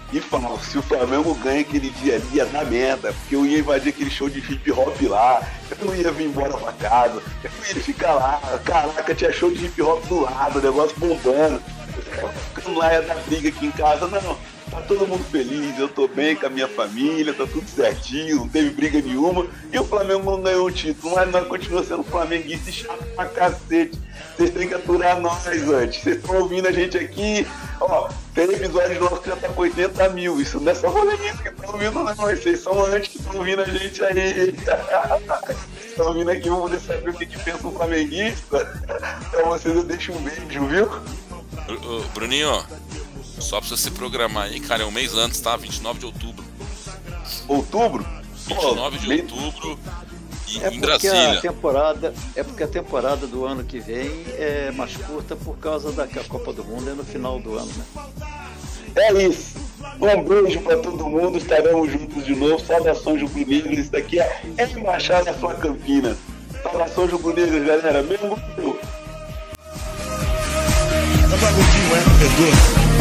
e falo, se o Flamengo ganha aquele dia ali, ia dar merda, porque eu ia invadir aquele show de hip hop lá, eu não ia vir embora pra casa, eu ia ficar lá, caraca, tinha show de hip hop do lado, o negócio bombando, eu ficava ficando lá, ia dar briga aqui em casa, não, tá todo mundo feliz, eu tô bem com a minha família, tá tudo certinho, não teve briga nenhuma, e o Flamengo não ganhou o título, mas nós continuamos sendo flamenguista e chato pra cacete. Vocês têm que aturar nós antes. Vocês estão ouvindo a gente aqui, ó, tem episódios nossos que já tá com 80 mil, isso não é só flamenguista que estão ouvindo não, vocês são antes que estão ouvindo a gente aí. Estão ouvindo aqui, vamos poder saber o que pensa um flamenguista. Pra vocês eu deixo um beijo, viu? Bruninho, só pra você se programar aí, cara, é um mês antes, tá? 29 de outubro. Outubro? 29 de outubro em porque Brasília. É porque a temporada do ano que vem é mais curta por causa da Copa do Mundo, é no final do ano, né? É isso. Um beijo pra todo mundo, estaremos juntos de novo. Saudações rubro-negras, isso daqui é Embaixada Fla Campinas. Saudações rubro-negras, galera. Mesmo eu.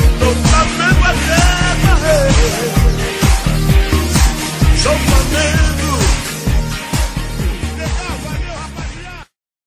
Sou Flamengo.